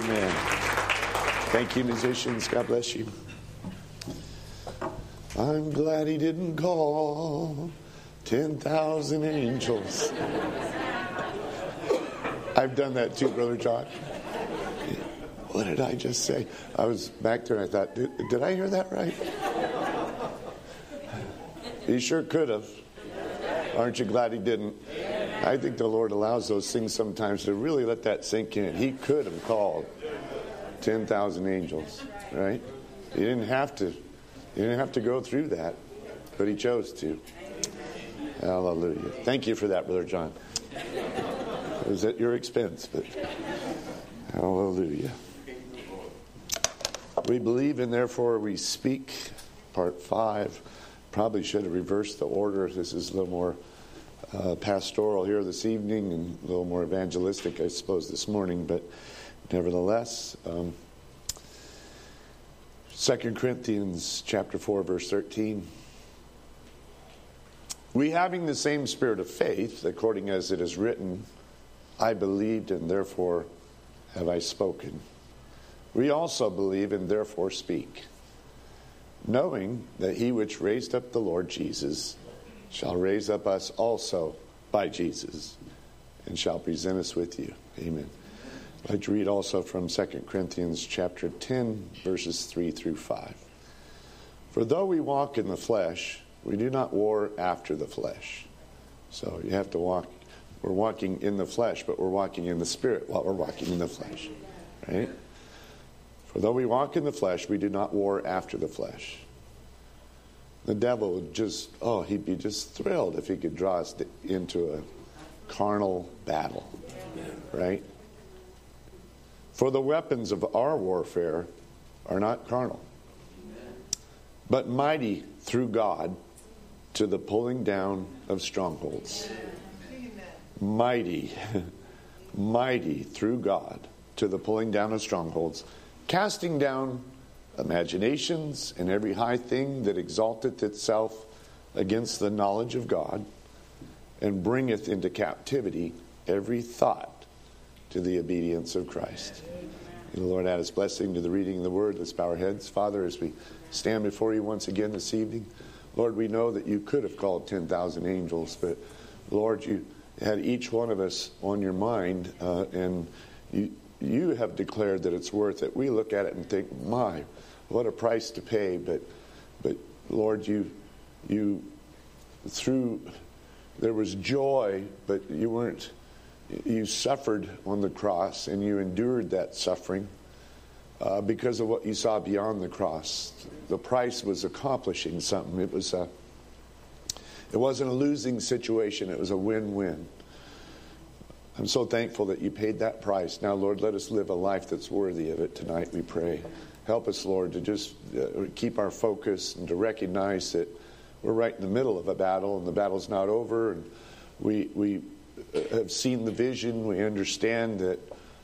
Amen. Thank you, musicians. God bless you. I'm glad he didn't call 10,000 angels. I've done that too, Brother John. What did I just say? I was back there and I thought, did I hear that right? He sure could have. Aren't you glad he didn't? I think the Lord allows those things sometimes to really let that sink in. He could have called 10,000 angels, right? He didn't have to. He didn't have to go through that, but he chose to. Hallelujah. Thank you for that, Brother John. It was at your expense, but hallelujah. We believe and therefore we speak. Part 5. Probably should have reversed the order. This is a little more pastoral here this evening and a little more evangelistic, I suppose, this morning. But nevertheless, 2 Corinthians chapter 4, verse 13. We having the same spirit of faith, according as it is written, I believed and therefore have I spoken. We also believe and therefore speak, knowing that he which raised up the Lord Jesus shall raise up us also by Jesus, and shall present us with you. Amen. I'd like to read also from 2 Corinthians chapter 10, verses 3 through 5. For though we walk in the flesh, we do not war after the flesh. So you have to walk. We're walking in the flesh, but we're walking in the spirit while we're walking in the flesh. Right? For though we walk in the flesh, we do not war after the flesh. The devil would just, he'd be just thrilled if he could draw us into a carnal battle. Right? For the weapons of our warfare are not carnal, but mighty through God to the pulling down of strongholds. Mighty through God to the pulling down of strongholds, casting down imaginations and every high thing that exalteth itself against the knowledge of God, and bringeth into captivity every thought to the obedience of Christ. May the Lord add his blessing to the reading of the word. Let's bow our heads. Father, as we stand before you once again this evening, Lord, we know that you could have called 10,000 angels, but Lord, you had each one of us on your mind, and you have declared that it's worth it. We look at it and think, my, what a price to pay. But Lord, you through, there was joy, but you suffered on the cross, and you endured that suffering because of what you saw beyond the cross. The price was accomplishing something. It wasn't a losing situation. It was a win-win. I'm so thankful that you paid that price. Now, Lord, let us live a life that's worthy of it tonight, we pray. Help us, Lord, to just keep our focus and to recognize that we're right in the middle of a battle, and the battle's not over. And we have seen the vision. We understand that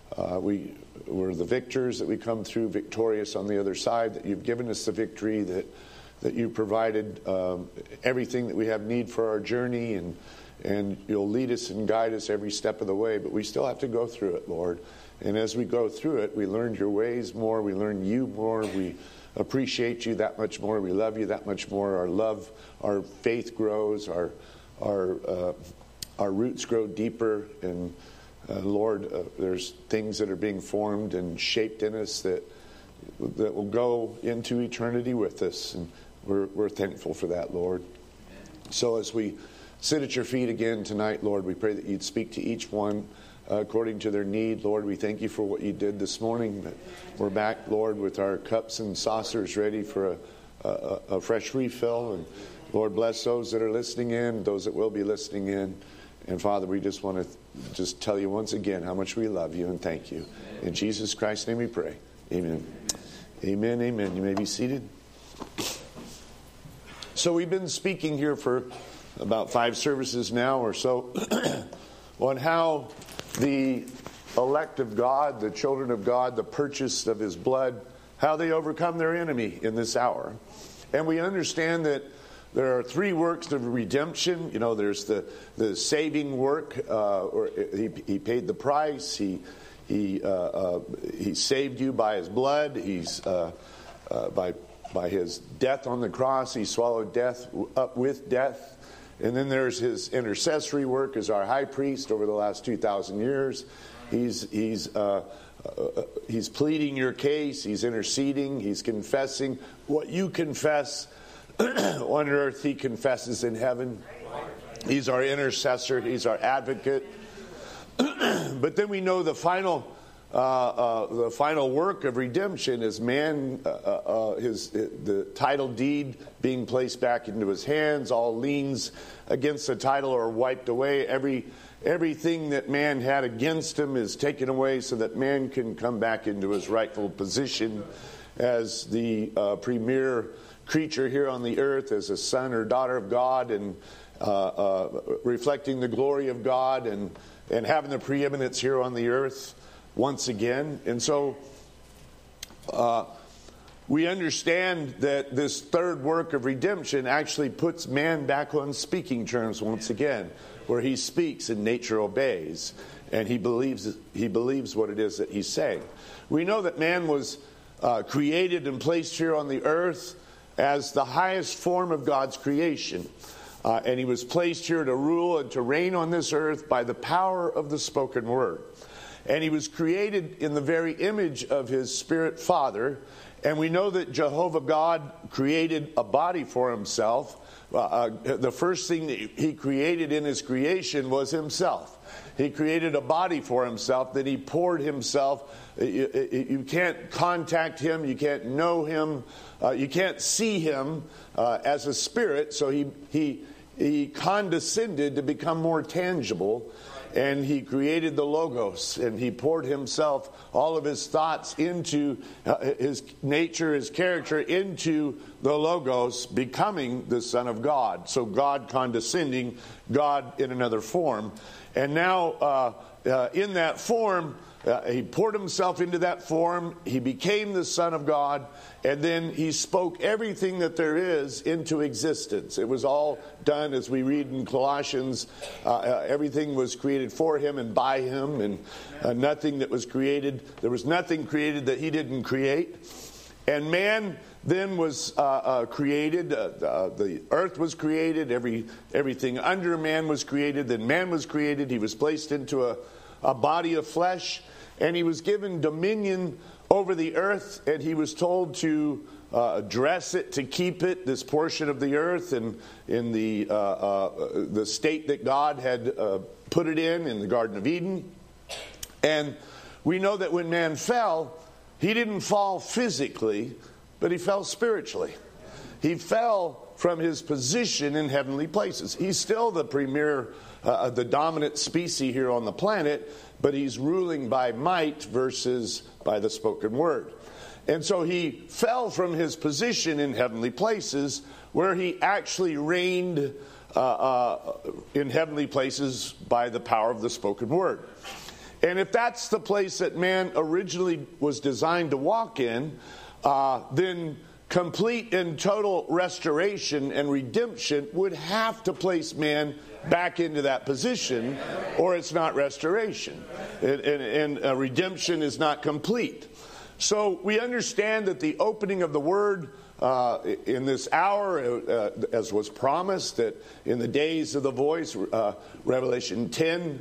we're the victors, that we come through victorious on the other side, that you've given us the victory, that you provided everything that we have need for our journey, and you'll lead us and guide us every step of the way. But we still have to go through it, Lord. And as we go through it, we learn your ways more. We learn you more. We appreciate you that much more. We love you that much more. Our love, our faith grows. Our roots grow deeper. And Lord, there's things that are being formed and shaped in us that will go into eternity with us. And we're thankful for that, Lord. So as we sit at your feet again tonight, Lord, we pray that you'd speak to each one according to their need. Lord, we thank you for what you did this morning. That we're back, Lord, with our cups and saucers ready for a fresh refill. And Lord, bless those that are listening in, those that will be listening in. And Father, we just want to just tell you once again how much we love you and thank you. In Jesus Christ's name we pray. Amen. Amen, amen. You may be seated. So we've been speaking here for about 5 services now or so on how the elect of God, the children of God, the purchased of his blood, how they overcome their enemy in this hour. And we understand that there are 3 works of redemption. There's the saving work, or he paid the price. He He saved you by his blood. He's by his death on the cross, he swallowed death up with death. And then there's his intercessory work as our high priest over the last 2,000 years. He's pleading your case. He's interceding. He's confessing what you confess on earth. He confesses in heaven. He's our intercessor. He's our advocate. But then we know the final work of redemption is man, the title deed being placed back into his hands. All liens against the title are wiped away. Everything that man had against him is taken away so that man can come back into his rightful position as the premier creature here on the earth, as a son or daughter of God, and reflecting the glory of God and having the preeminence here on the earth once again. And so we understand that this third work of redemption actually puts man back on speaking terms once again, where he speaks and nature obeys, and he believes what it is that he's saying. We know that man was created and placed here on the earth as the highest form of God's creation. And he was placed here to rule and to reign on this earth by the power of the spoken word. And he was created in the very image of his spirit father. And we know that Jehovah God created a body for himself. The first thing that he created in his creation was himself. He created a body for himself that he poured himself. You can't contact him. You can't know him. You can't see him as a spirit. So he condescended to become more tangible. And he created the Logos, and he poured himself, all of his thoughts into his nature, his character, into the Logos, becoming the Son of God. So God condescending, God in another form. And now in that form, he poured himself into that form. He became the Son of God. And then he spoke everything that there is into existence. It was all done, as we read in Colossians. Everything was created for him and by him. And nothing that was created. There was nothing created that he didn't create. And man then was created. The earth was created. Everything under man was created. Then man was created. He was placed into a body of flesh. And he was given dominion over the earth, and he was told to dress it, to keep it, this portion of the earth, and in the state that God had put it in the Garden of Eden. And we know that when man fell, he didn't fall physically, but he fell spiritually. He fell from his position in heavenly places. He's still the premier, the dominant species here on the planet, but he's ruling by might versus by the spoken word. And so he fell from his position in heavenly places, where he actually reigned in heavenly places by the power of the spoken word. And if that's the place that man originally was designed to walk in, then complete and total restoration and redemption would have to place man back into that position, or it's not restoration. And redemption is not complete. So we understand that the opening of the word in this hour, as was promised, that in the days of the voice, Revelation 10,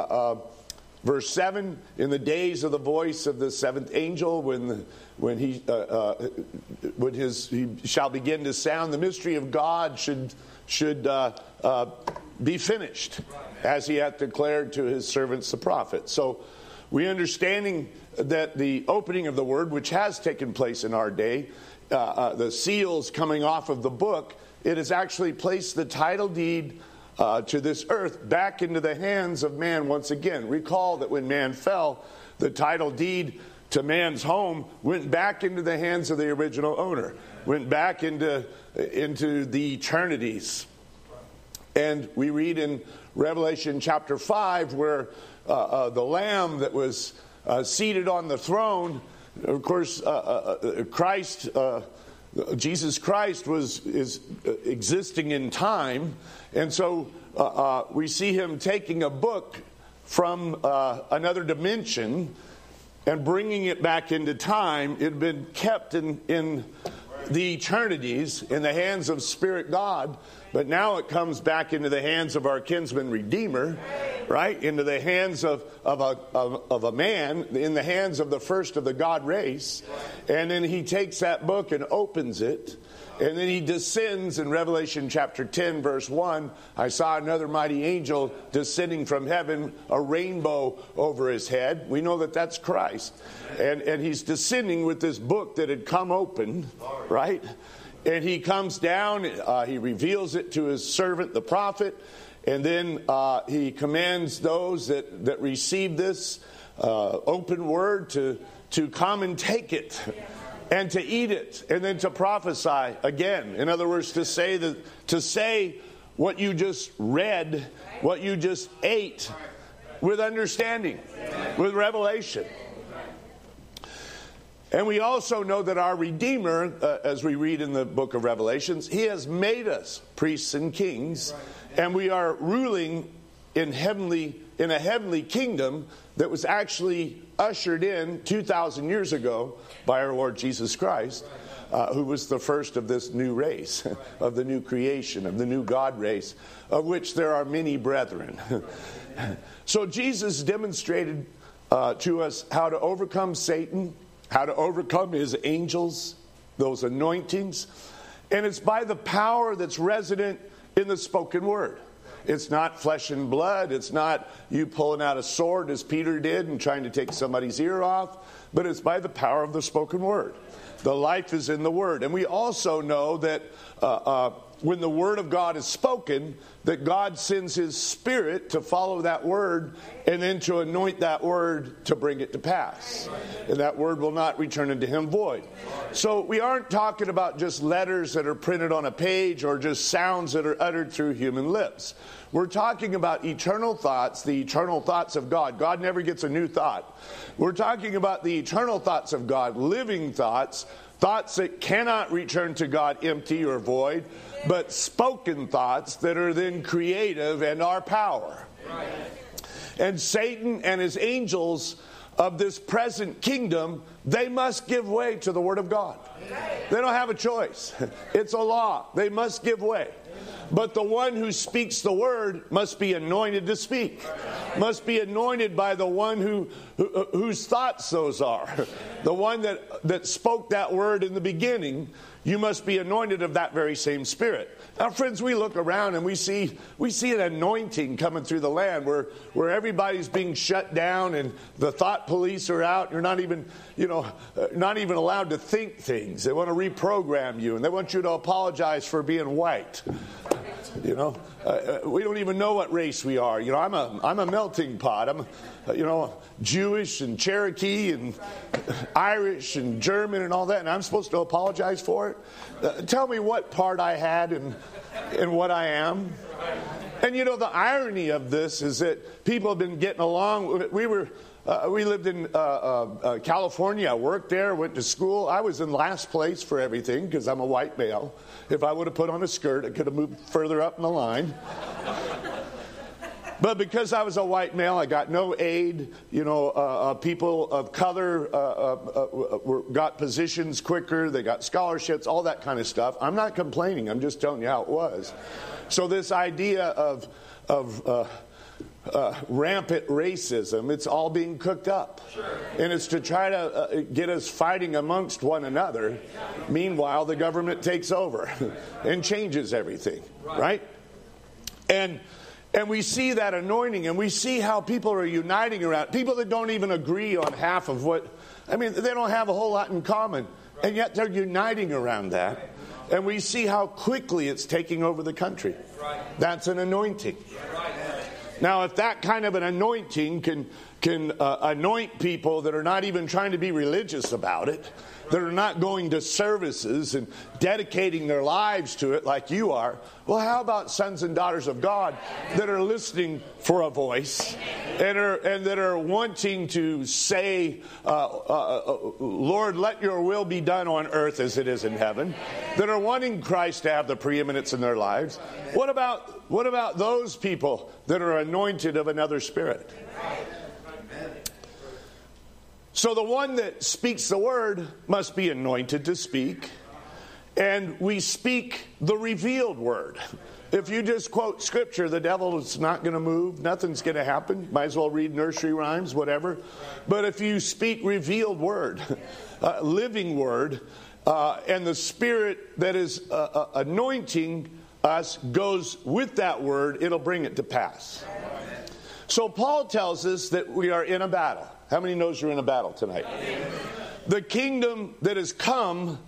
verse 7, in the days of the voice of the seventh angel, when he shall begin to sound, the mystery of God should be finished, as he hath declared to his servants the prophets. So we understanding that the opening of the word, which has taken place in our day, the seals coming off of the book, it has actually placed the title deed to this earth back into the hands of man once again. Recall that when man fell, the title deed to man's home went back into the hands of the original owner, went back into the eternities. And we read in Revelation chapter 5 where the Lamb that was seated on the throne, of course, Jesus Christ is existing in time. And so we see him taking a book from another dimension and bringing it back into time. It had been kept in the eternities in the hands of Spirit God, but now it comes back into the hands of our kinsman Redeemer, right? Into the hands of a man, in the hands of the first of the God race. And then he takes that book and opens it. And then he descends in Revelation chapter 10, verse 1. I saw another mighty angel descending from heaven, a rainbow over his head. We know that that's Christ. And he's descending with this book that had come open, right? And he comes down, he reveals it to his servant, the prophet. And then he commands those that receive this open word to come and take it. And to eat it, and then to prophesy again. In other words, to say what you just read, what you just ate, with understanding, with revelation. And we also know that our Redeemer, as we read in the book of Revelations, he has made us priests and kings, and we are ruling in a heavenly kingdom that was actually ushered in 2,000 years ago by our Lord Jesus Christ, who was the first of this new race, of the new creation, of the new God race, of which there are many brethren. So Jesus demonstrated to us how to overcome Satan, how to overcome his angels, those anointings, and it's by the power that's resident in the spoken word. It's not flesh and blood. It's not you pulling out a sword as Peter did and trying to take somebody's ear off. But it's by the power of the spoken word. The life is in the word. And we also know that when the word of God is spoken, that God sends his Spirit to follow that word and then to anoint that word to bring it to pass. And that word will not return unto him void. So we aren't talking about just letters that are printed on a page or just sounds that are uttered through human lips. We're talking about eternal thoughts, the eternal thoughts of God. God never gets a new thought. We're talking about the eternal thoughts of God, living thoughts, thoughts that cannot return to God empty or void, but spoken thoughts that are then creative and are power. Right. And Satan and his angels of this present kingdom, they must give way to the Word of God. They don't have a choice. It's a law. They must give way. But the one who speaks the word must be anointed to speak. Must be anointed by the one whose thoughts those are. The one that spoke that word in the beginning. You must be anointed of that very same Spirit. Now, friends, we look around and we see an anointing coming through the land where everybody's being shut down and the thought police are out. You're not even allowed to think things. They want to reprogram you and they want you to apologize for being white. We don't even know what race we are. I'm a melting pot. I'm, Jewish and Cherokee and Irish and German and all that, and I'm supposed to apologize for it? Tell me what part I had in what I am. And the irony of this is that people have been getting along. We lived in California. I worked there, went to school. I was in last place for everything because I'm a white male. If I would have put on a skirt, I could have moved further up in the line. But because I was a white male, I got no aid. People of color got positions quicker. They got scholarships, all that kind of stuff. I'm not complaining. I'm just telling you how it was. So this idea of rampant racism, it's all being cooked up. And it's to try to get us fighting amongst one another. Meanwhile, the government takes over and changes everything, right? And we see that anointing, and we see how people are uniting around. People that don't even agree on half of they don't have a whole lot in common. And yet they're uniting around that. And we see how quickly it's taking over the country. That's an anointing. Now, if that kind of an anointing can anoint people that are not even trying to be religious about it, that are not going to services and dedicating their lives to it like you are, well, how about sons and daughters of God that are listening for a voice and that are wanting to say, Lord, let your will be done on earth as it is in heaven, that are wanting Christ to have the preeminence in their lives? What about those people that are anointed of another spirit? So the one that speaks the word must be anointed to speak. And we speak the revealed word. If you just quote scripture, the devil is not going to move. Nothing's going to happen. Might as well read nursery rhymes, whatever. But if you speak revealed word, living word, and the Spirit that is anointing us goes with that word, it'll bring it to pass. So Paul tells us that we are in a battle. How many knows you're in a battle tonight? The kingdom that has come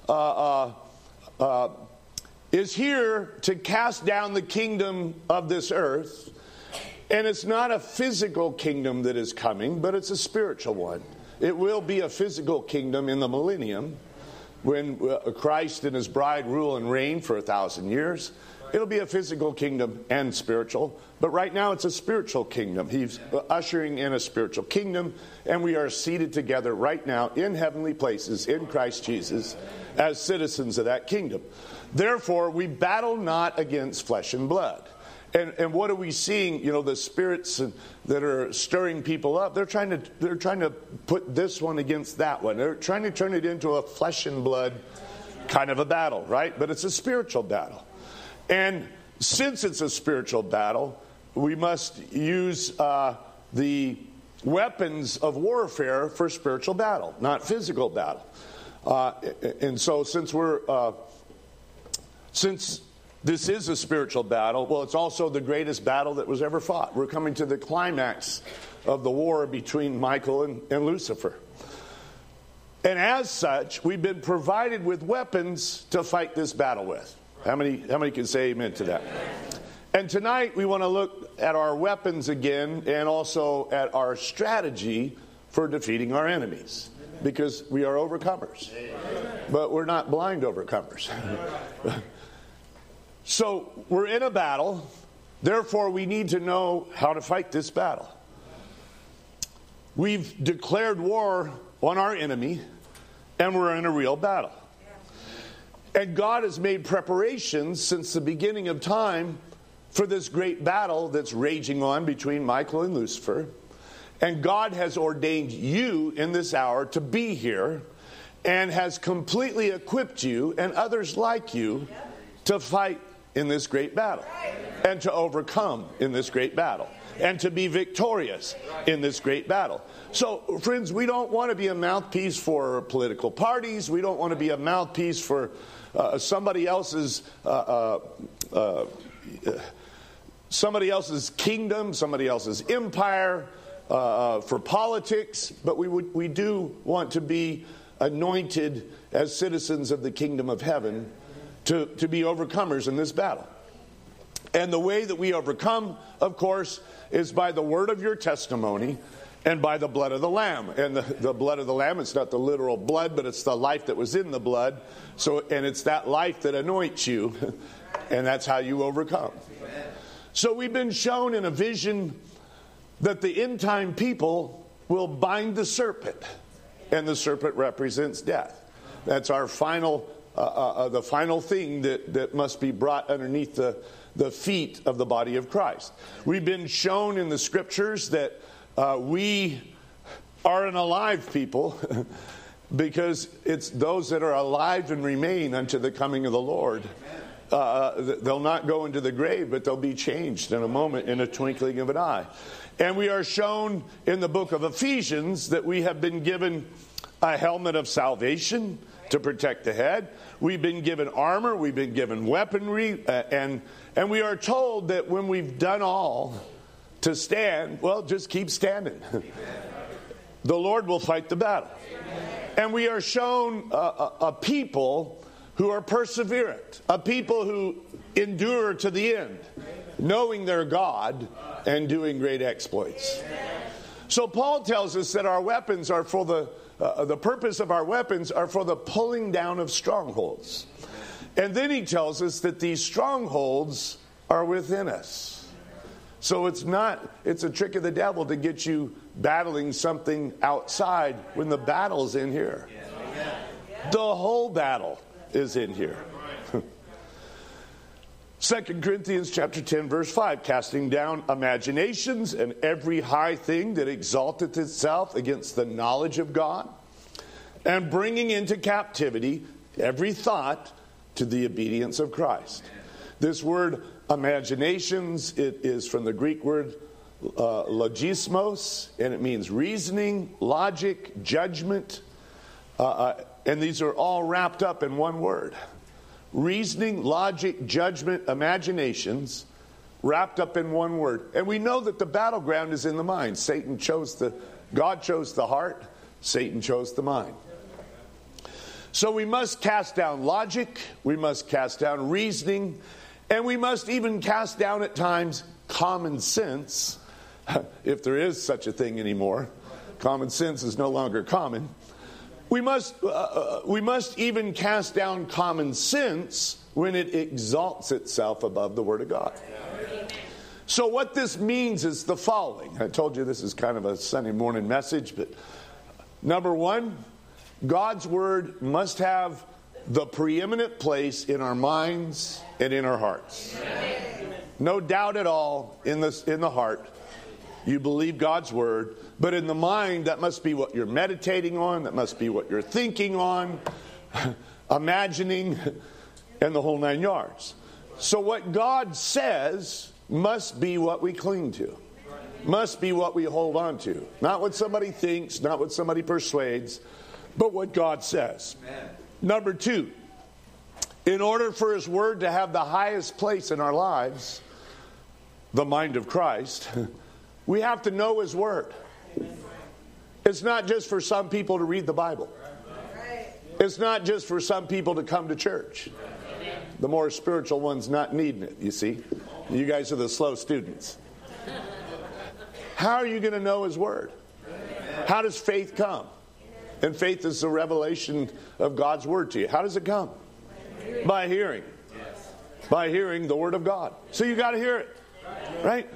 is here to cast down the kingdom of this earth. And it's not a physical kingdom that is coming, but it's a spiritual one. It will be a physical kingdom in the millennium when Christ and his bride rule and reign for 1,000 years. It'll be a physical kingdom and spiritual, but right now it's a spiritual kingdom. He's ushering in a spiritual kingdom, and we are seated together right now in heavenly places in Christ Jesus as citizens of that kingdom. Therefore, we battle not against flesh and blood. And what are we seeing? You know, the spirits that are stirring people up, they're trying to put this one against that one. They're trying to turn it into a flesh and blood kind of a battle, right? But it's a spiritual battle. And since it's a spiritual battle, we must use the weapons of warfare for spiritual battle, not physical battle. And so since this is a spiritual battle, well, it's also the greatest battle that was ever fought. We're coming to the climax of the war between Michael and Lucifer. And as such, we've been provided with weapons to fight this battle with. How many can say amen to that? And tonight we want to look at our weapons again and also at our strategy for defeating our enemies. Because we are overcomers. But we're not blind overcomers. So we're in a battle. Therefore, we need to know how to fight this battle. We've declared war on our enemy, and we're in a real battle. And God has made preparations since the beginning of time for this great battle that's raging on between Michael and Lucifer. And God has ordained you in this hour to be here and has completely equipped you and others like you to fight in this great battle and to overcome in this great battle and to be victorious in this great battle. So, friends, we don't want to be a mouthpiece for political parties. We don't want to be a mouthpiece for somebody else's kingdom, somebody else's empire, for politics. But we do want to be anointed as citizens of the kingdom of heaven to be overcomers in this battle. And the way that we overcome, of course, is by the word of your testimony and by the blood of the Lamb. And the blood of the Lamb, it's not the literal blood, but it's the life that was in the blood. And it's that life that anoints you, and that's how you overcome. So we've been shown in a vision that the end time people will bind the serpent, and the serpent represents death. That's our final, the final thing that must be brought underneath the feet of the body of Christ. We've been shown in the scriptures that we are an alive people because it's those that are alive and remain unto the coming of the Lord. They'll not go into the grave, but they'll be changed in a moment, in a twinkling of an eye. And we are shown in the book of Ephesians that we have been given a helmet of salvation to protect the head. We've been given armor. We've been given weaponry. And we are told that when we've done all to stand, well, just keep standing. The Lord will fight the battle. And we are shown a people who are perseverant, a people who endure to the end, knowing their God and doing great exploits. So Paul tells us that our weapons are for the purpose of our weapons are for the pulling down of strongholds. And then he tells us that these strongholds are within us. So it's a trick of the devil to get you battling something outside when the battle's in here. The whole battle is in here. 2 Corinthians chapter 10, verse 5, casting down imaginations and every high thing that exalteth itself against the knowledge of God, and bringing into captivity every thought to the obedience of Christ. This word imaginations, it is from the Greek word logismos, and it means reasoning, logic, judgment, and these are all wrapped up in one word. Reasoning, logic, judgment, imaginations, wrapped up in one word. And we know that the battleground is in the mind. God chose the heart, Satan chose the mind. So we must cast down logic, we must cast down reasoning, and we must even cast down at times common sense, if there is such a thing anymore. Common sense is no longer common. We must even cast down common sense when it exalts itself above the Word of God. So what this means is the following. I told you this is kind of a Sunday morning message, but number one, God's Word must have the preeminent place in our minds and in our hearts. No doubt at all in the heart. You believe God's Word, but in the mind, that must be what you're meditating on, that must be what you're thinking on, imagining, and the whole 9 yards. So what God says must be what we cling to, must be what we hold on to. Not what somebody thinks, not what somebody persuades, but what God says. Amen. Number two, in order for His Word to have the highest place in our lives, the mind of Christ, we have to know His Word. It's not just for some people to read the Bible. It's not just for some people to come to church. The more spiritual ones not needing it, you see. You guys are the slow students. How are you going to know His Word? How does faith come? And faith is the revelation of God's Word to you. How does it come? By hearing. By hearing the Word of God. So you got to hear it. Right?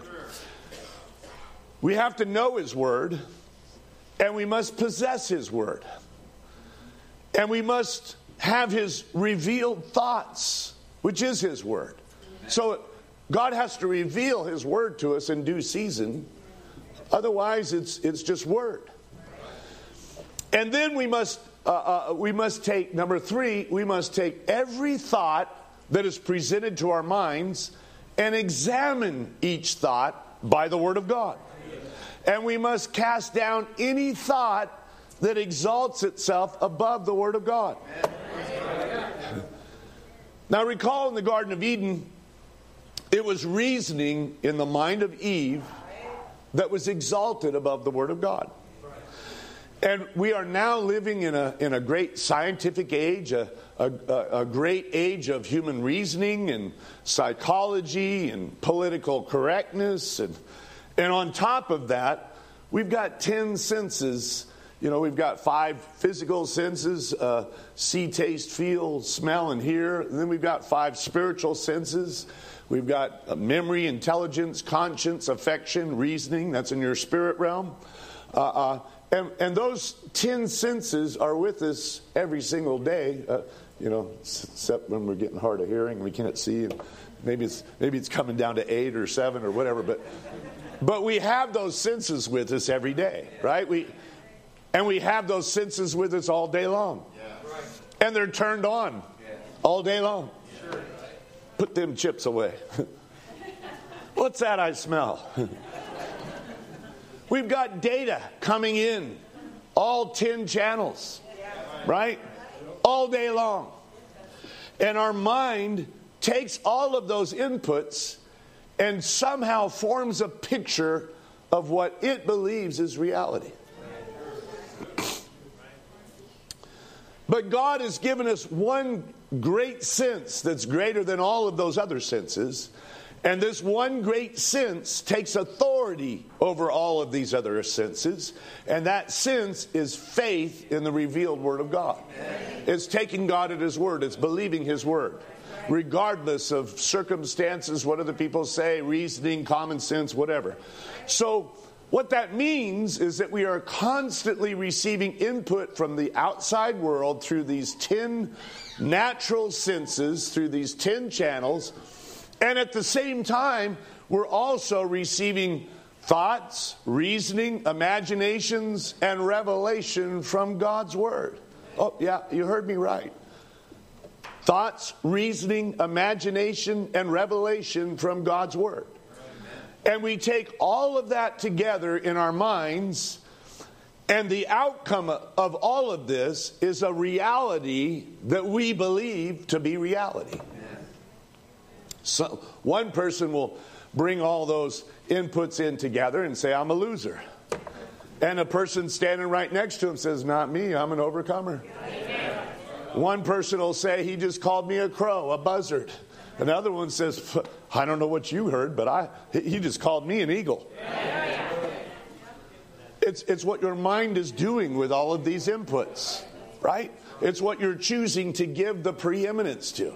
We have to know His Word, and we must possess His Word. And we must have His revealed thoughts, which is His Word. So God has to reveal His Word to us in due season. Otherwise, it's just Word. And then we must take, number three, we must take every thought that is presented to our minds and examine each thought by the Word of God. And we must cast down any thought that exalts itself above the Word of God. Now recall in the Garden of Eden, it was reasoning in the mind of Eve that was exalted above the Word of God. And we are now living in a great scientific age, a great age of human reasoning and psychology and political correctness. And on top of that, we've got 10 senses. You know, we've got 5 physical senses, see, taste, feel, smell, and hear. And then we've got 5 spiritual senses. We've got memory, intelligence, conscience, affection, reasoning. That's in your spirit realm. And those 10 senses are with us every single day, except when we're getting hard of hearing, we can't see, and maybe it's coming down to 8 or 7 or whatever. But we have those senses with us every day, right? We have those senses with us all day long, and they're turned on all day long. Put them chips away. What's that I smell? We've got data coming in, all 10 channels, right? All day long. And our mind takes all of those inputs and somehow forms a picture of what it believes is reality. But God has given us one great sense that's greater than all of those other senses. And this one great sense takes authority over all of these other senses. And that sense is faith in the revealed Word of God. It's taking God at His Word. It's believing His Word. Regardless of circumstances, what other people say, reasoning, common sense, whatever. So what that means is that we are constantly receiving input from the outside world through these 10 natural senses, through these 10 channels. And at the same time, we're also receiving thoughts, reasoning, imaginations, and revelation from God's Word. Oh, yeah, you heard me right. Thoughts, reasoning, imagination, and revelation from God's Word. And we take all of that together in our minds, and the outcome of all of this is a reality that we believe to be reality. So one person will bring all those inputs in together and say, I'm a loser. And a person standing right next to him says, not me, I'm an overcomer. One person will say, he just called me a crow, a buzzard. Another one says, I don't know what you heard, but he just called me an eagle. It's what your mind is doing with all of these inputs, right? It's what you're choosing to give the preeminence to.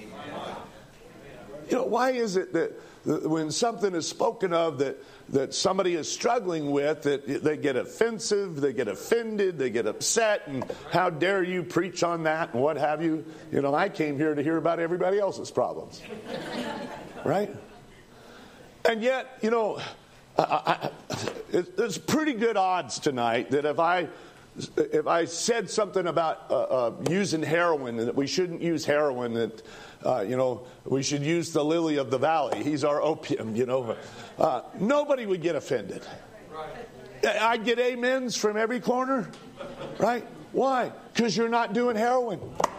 You know, why is it that when something is spoken of that somebody is struggling with, that they get offensive, they get offended, they get upset, and how dare you preach on that, and what have you? You know, I came here to hear about everybody else's problems. Right? And yet, you know, there's pretty good odds tonight that if I said something about using heroin, and that we shouldn't use heroin, that we should use the lily of the valley. He's our opium, nobody would get offended. I'd get amens from every corner, right? Why? Because you're not doing heroin.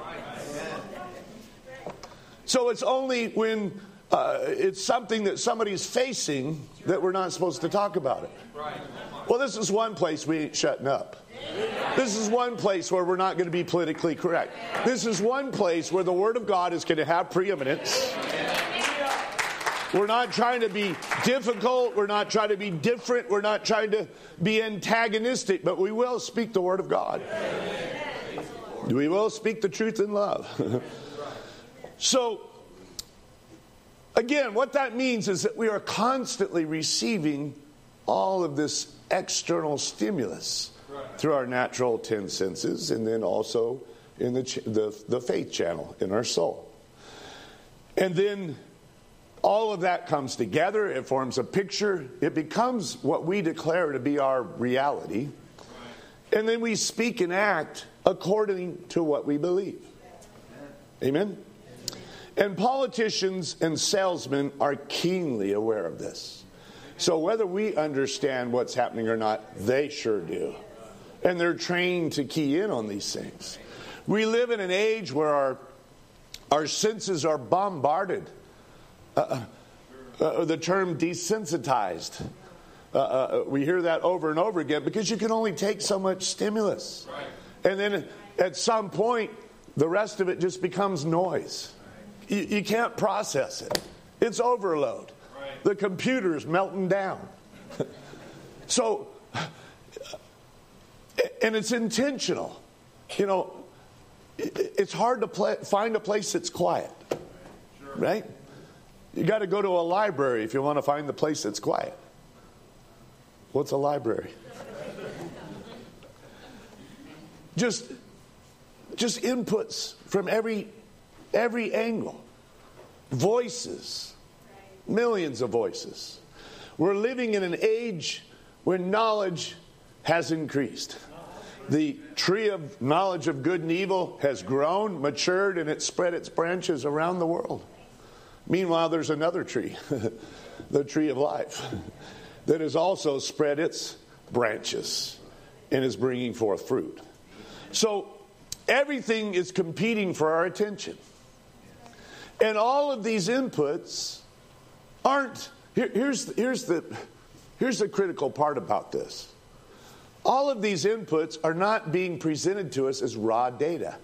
So it's only when it's something that somebody's facing that we're not supposed to talk about it. Well, this is one place we ain't shutting up. This is one place where we're not going to be politically correct. This is one place where the Word of God is going to have preeminence. We're not trying to be difficult. We're not trying to be different. We're not trying to be antagonistic. But we will speak the Word of God. We will speak the truth in love. So, again, what that means is that we are constantly receiving all of this external stimulus through our natural 10 senses, and then also in the faith channel in our soul. And then all of that comes together. It forms a picture. It becomes what we declare to be our reality. And then we speak and act according to what we believe. Amen? And politicians and salesmen are keenly aware of this. So whether we understand what's happening or not, they sure do. And they're trained to key in on these things. We live in an age where our senses are bombarded. The term desensitized. We hear that over and over again because you can only take so much stimulus. And then at some point, the rest of it just becomes noise. You can't process it. It's overload. The computer's melting down. So, and it's intentional. You know, it's hard to find a place that's quiet. Right? You got to go to a library if you want to find the place that's quiet. What's a library? Just inputs from every angle. Voices. Millions of voices. We're living in an age when knowledge has increased. The tree of knowledge of good and evil has grown, matured, and it's spread its branches around the world. Meanwhile, there's another tree, the tree of life, that has also spread its branches and is bringing forth fruit. So everything is competing for our attention. And all of these inputs aren't... Here's the critical part about this. All of these inputs are not being presented to us as raw data.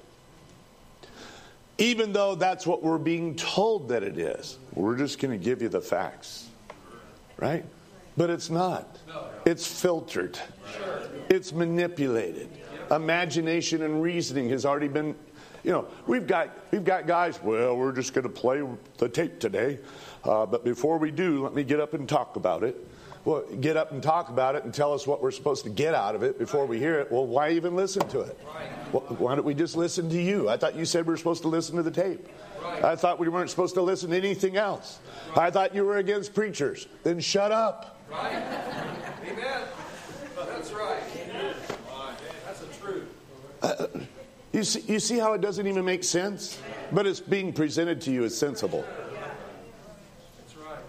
Even though that's what we're being told that it is. We're just going to give you the facts. Right? But it's not. It's filtered. It's manipulated. Imagination and reasoning has already been we've got guys, well, we're just going to play the tape today. But before we do, let me get up and talk about it. Well, get up and talk about it and tell us what we're supposed to get out of it before we hear it. Well, why even listen to it? Well, why don't we just listen to you? I thought you said we were supposed to listen to the tape. I thought we weren't supposed to listen to anything else. I thought you were against preachers. Then shut up. Right. Amen. That's right. That's the truth. You see how it doesn't even make sense? But it's being presented to you as sensible. That's right.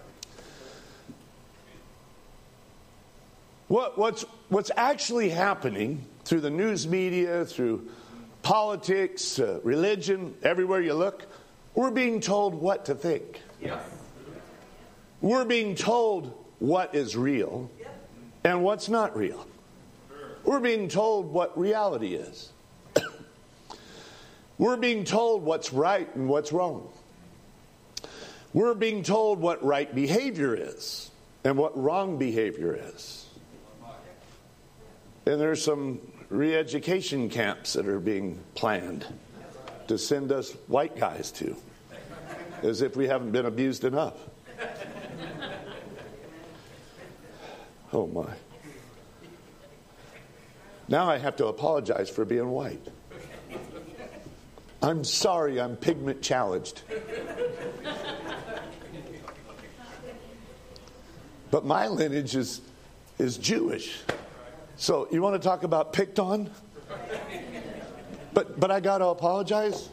What's actually happening through the news media, through politics, religion, everywhere you look, we're being told what to think. Yes. We're being told what is real and what's not real. We're being told what reality is. We're being told what's right and what's wrong. We're being told what right behavior is and what wrong behavior is. And there's some re-education camps that are being planned to send us white guys to, as if we haven't been abused enough. Oh my. Now I have to apologize for being white. I'm sorry, I'm pigment challenged. But my lineage is Jewish. So you want to talk about picked on? But I got to apologize.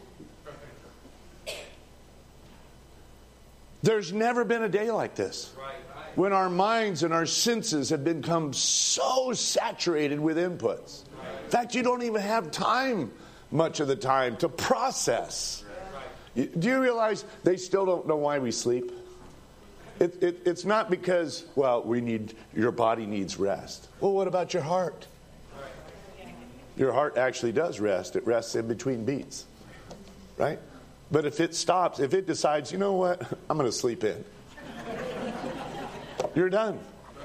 There's never been a day like this when our minds and our senses have become so saturated with inputs. In fact, you don't even have time much of the time to process. Do you realize they still don't know why we sleep? It's not because, well, your body needs rest. Well, what about your heart? Your heart actually does rest. It rests in between beats, right? But if it stops, if it decides, you know what, I'm going to sleep in, you're done.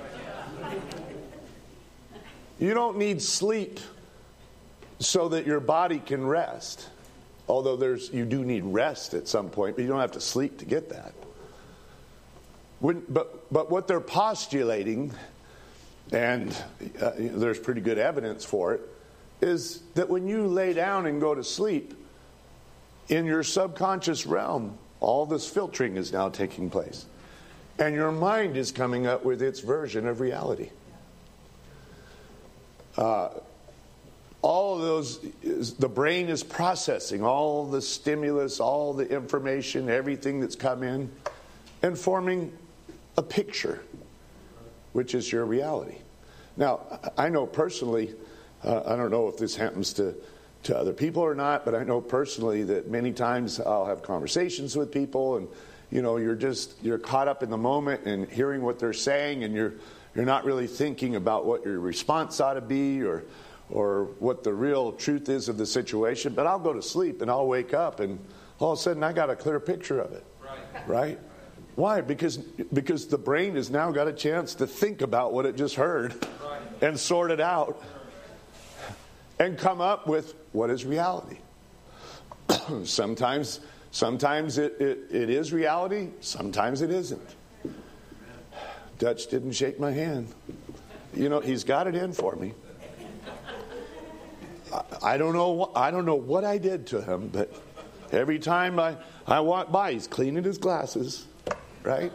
You don't need sleep so that your body can rest. Although you do need rest at some point, but you don't have to sleep to get that. But what they're postulating, and there's pretty good evidence for it, is that when you lay down and go to sleep, in your subconscious realm, all this filtering is now taking place. And your mind is coming up with its version of reality. All of those, the brain is processing all the stimulus, all the information, everything that's come in, and forming a picture, which is your reality. Now, I know personally, I don't know if this happens to other people or not, but I know personally that many times I'll have conversations with people, and you're caught up in the moment and hearing what they're saying, and you're not really thinking about what your response ought to be or what the real truth is of the situation. But I'll go to sleep and I'll wake up and all of a sudden I got a clear picture of it. Right? Why? Because the brain has now got a chance to think about what it just heard and sort it out and come up with what is reality. Sometimes it is reality, sometimes it isn't. Dutch didn't shake my hand. He's got it in for me. I don't know what I did to him, but every time I walk by, he's cleaning his glasses, right?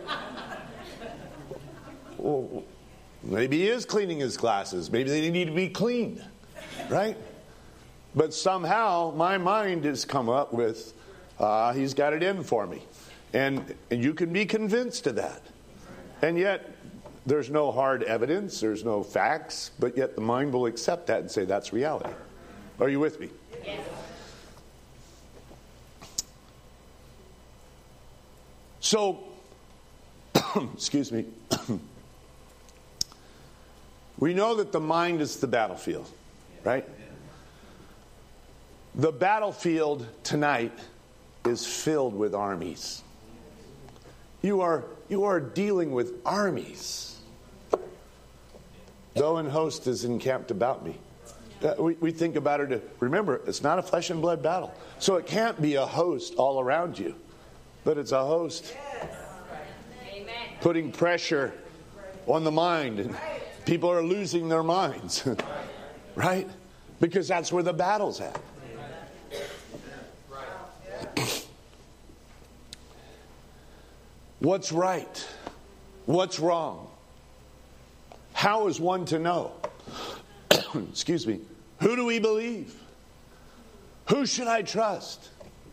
Well, maybe he is cleaning his glasses. Maybe they need to be cleaned, right? But somehow my mind has come up with, he's got it in for me. And you can be convinced of that. And yet, there's no hard evidence, there's no facts, but yet the mind will accept that and say that's reality. Are you with me? Yes. So, excuse me. We know that the mind is the battlefield, right? The battlefield tonight is filled with armies. You are dealing with armies. Though an host is encamped about me. We think about it. Remember, it's not a flesh and blood battle. So it can't be a host all around you. But it's a host putting pressure on the mind. And people are losing their minds. Right? Because that's where the battle's at. What's right? What's wrong? How is one to know? Excuse me. Who do we believe? Who should I trust?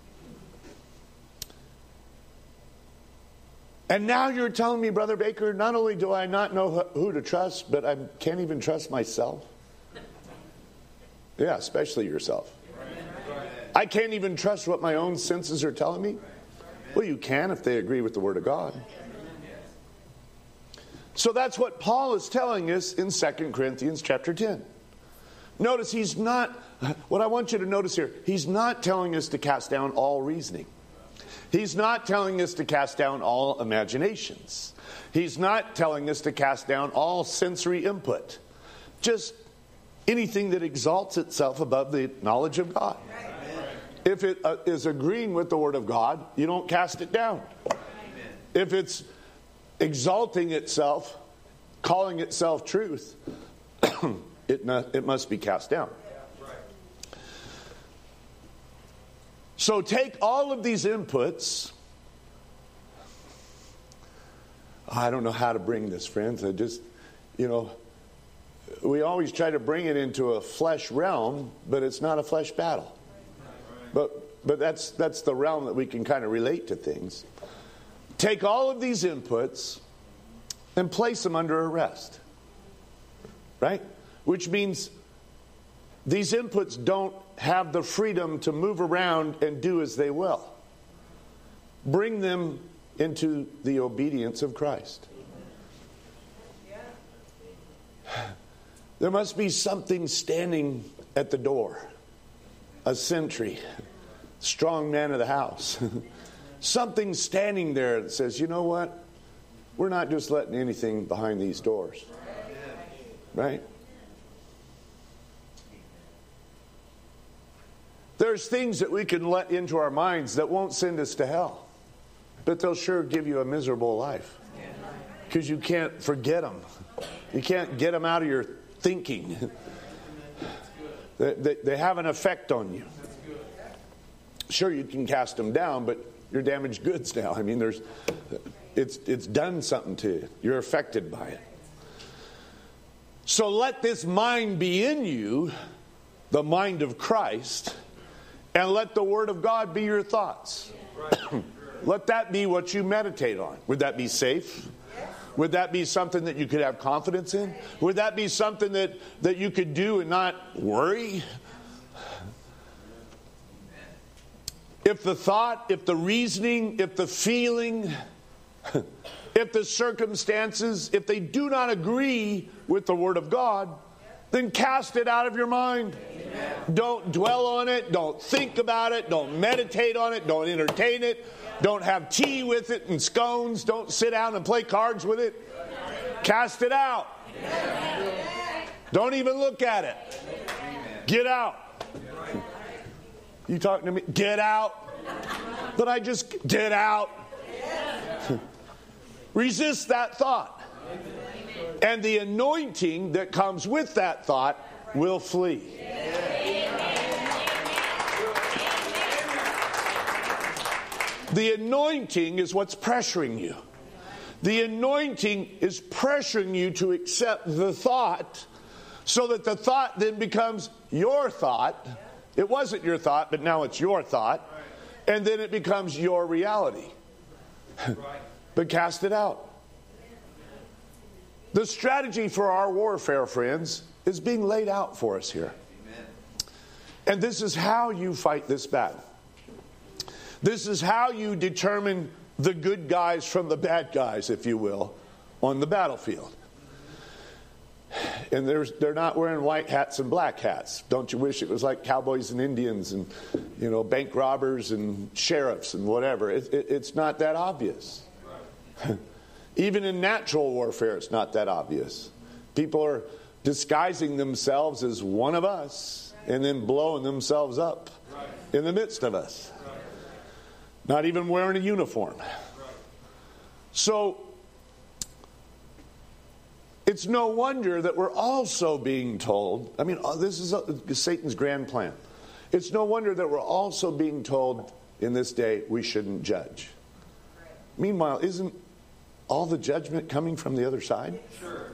And now you're telling me, Brother Baker, not only do I not know who to trust, but I can't even trust myself. Yeah, especially yourself. I can't even trust what my own senses are telling me. Well, you can if they agree with the Word of God. So that's what Paul is telling us in 2 Corinthians chapter 10. Notice he's not, what I want you to notice here, he's not telling us to cast down all reasoning. He's not telling us to cast down all imaginations. He's not telling us to cast down all sensory input. Just anything that exalts itself above the knowledge of God. If it is agreeing with the Word of God, you don't cast it down. If it's exalting itself, calling itself truth, it must be cast down. So take all of these inputs. I don't know how to bring this, friends. I just, we always try to bring it into a flesh realm, but it's not a flesh battle. But that's the realm that we can kind of relate to things. Take all of these inputs and place them under arrest. Right? Which means these inputs don't have the freedom to move around and do as they will. Bring them into the obedience of Christ. There must be something standing at the door. A sentry, strong man of the house. Something standing there that says, you know what? We're not just letting anything behind these doors. Right? There's things that we can let into our minds that won't send us to hell. But they'll sure give you a miserable life. Because you can't forget them. You can't get them out of your thinking. They have an effect on you. Sure, you can cast them down, but you're damaged goods now. I mean, it's done something to you. You're affected by it. So let this mind be in you, the mind of Christ, and let the Word of God be your thoughts. Let that be what you meditate on. Would that be safe? Would that be something that you could have confidence in? Would that be something that you could do and not worry? If the thought, if the reasoning, if the feeling, if the circumstances, if they do not agree with the Word of God, then cast it out of your mind. Amen. Don't dwell on it. Don't think about it. Don't meditate on it. Don't entertain it. Don't have tea with it and scones. Don't sit down and play cards with it. Cast it out. Don't even look at it. Get out. You talking to me? Get out. But I just get out. Resist that thought. And the anointing that comes with that thought will flee. The anointing is what's pressuring you. The anointing is pressuring you to accept the thought so that the thought then becomes your thought. It wasn't your thought, but now it's your thought. And then it becomes your reality. But cast it out. The strategy for our warfare, friends, is being laid out for us here. And this is how you fight this battle. This is how you determine the good guys from the bad guys, if you will, on the battlefield. And they're not wearing white hats and black hats. Don't you wish it was like cowboys and Indians and, bank robbers and sheriffs and whatever. It's not that obvious. Even in natural warfare, it's not that obvious. People are disguising themselves as one of us and then blowing themselves up in the midst of us. Not even wearing a uniform. So, it's no wonder that we're also being told, I mean, this is Satan's grand plan. It's no wonder that we're also being told in this day we shouldn't judge. Meanwhile, isn't all the judgment coming from the other side? Sure.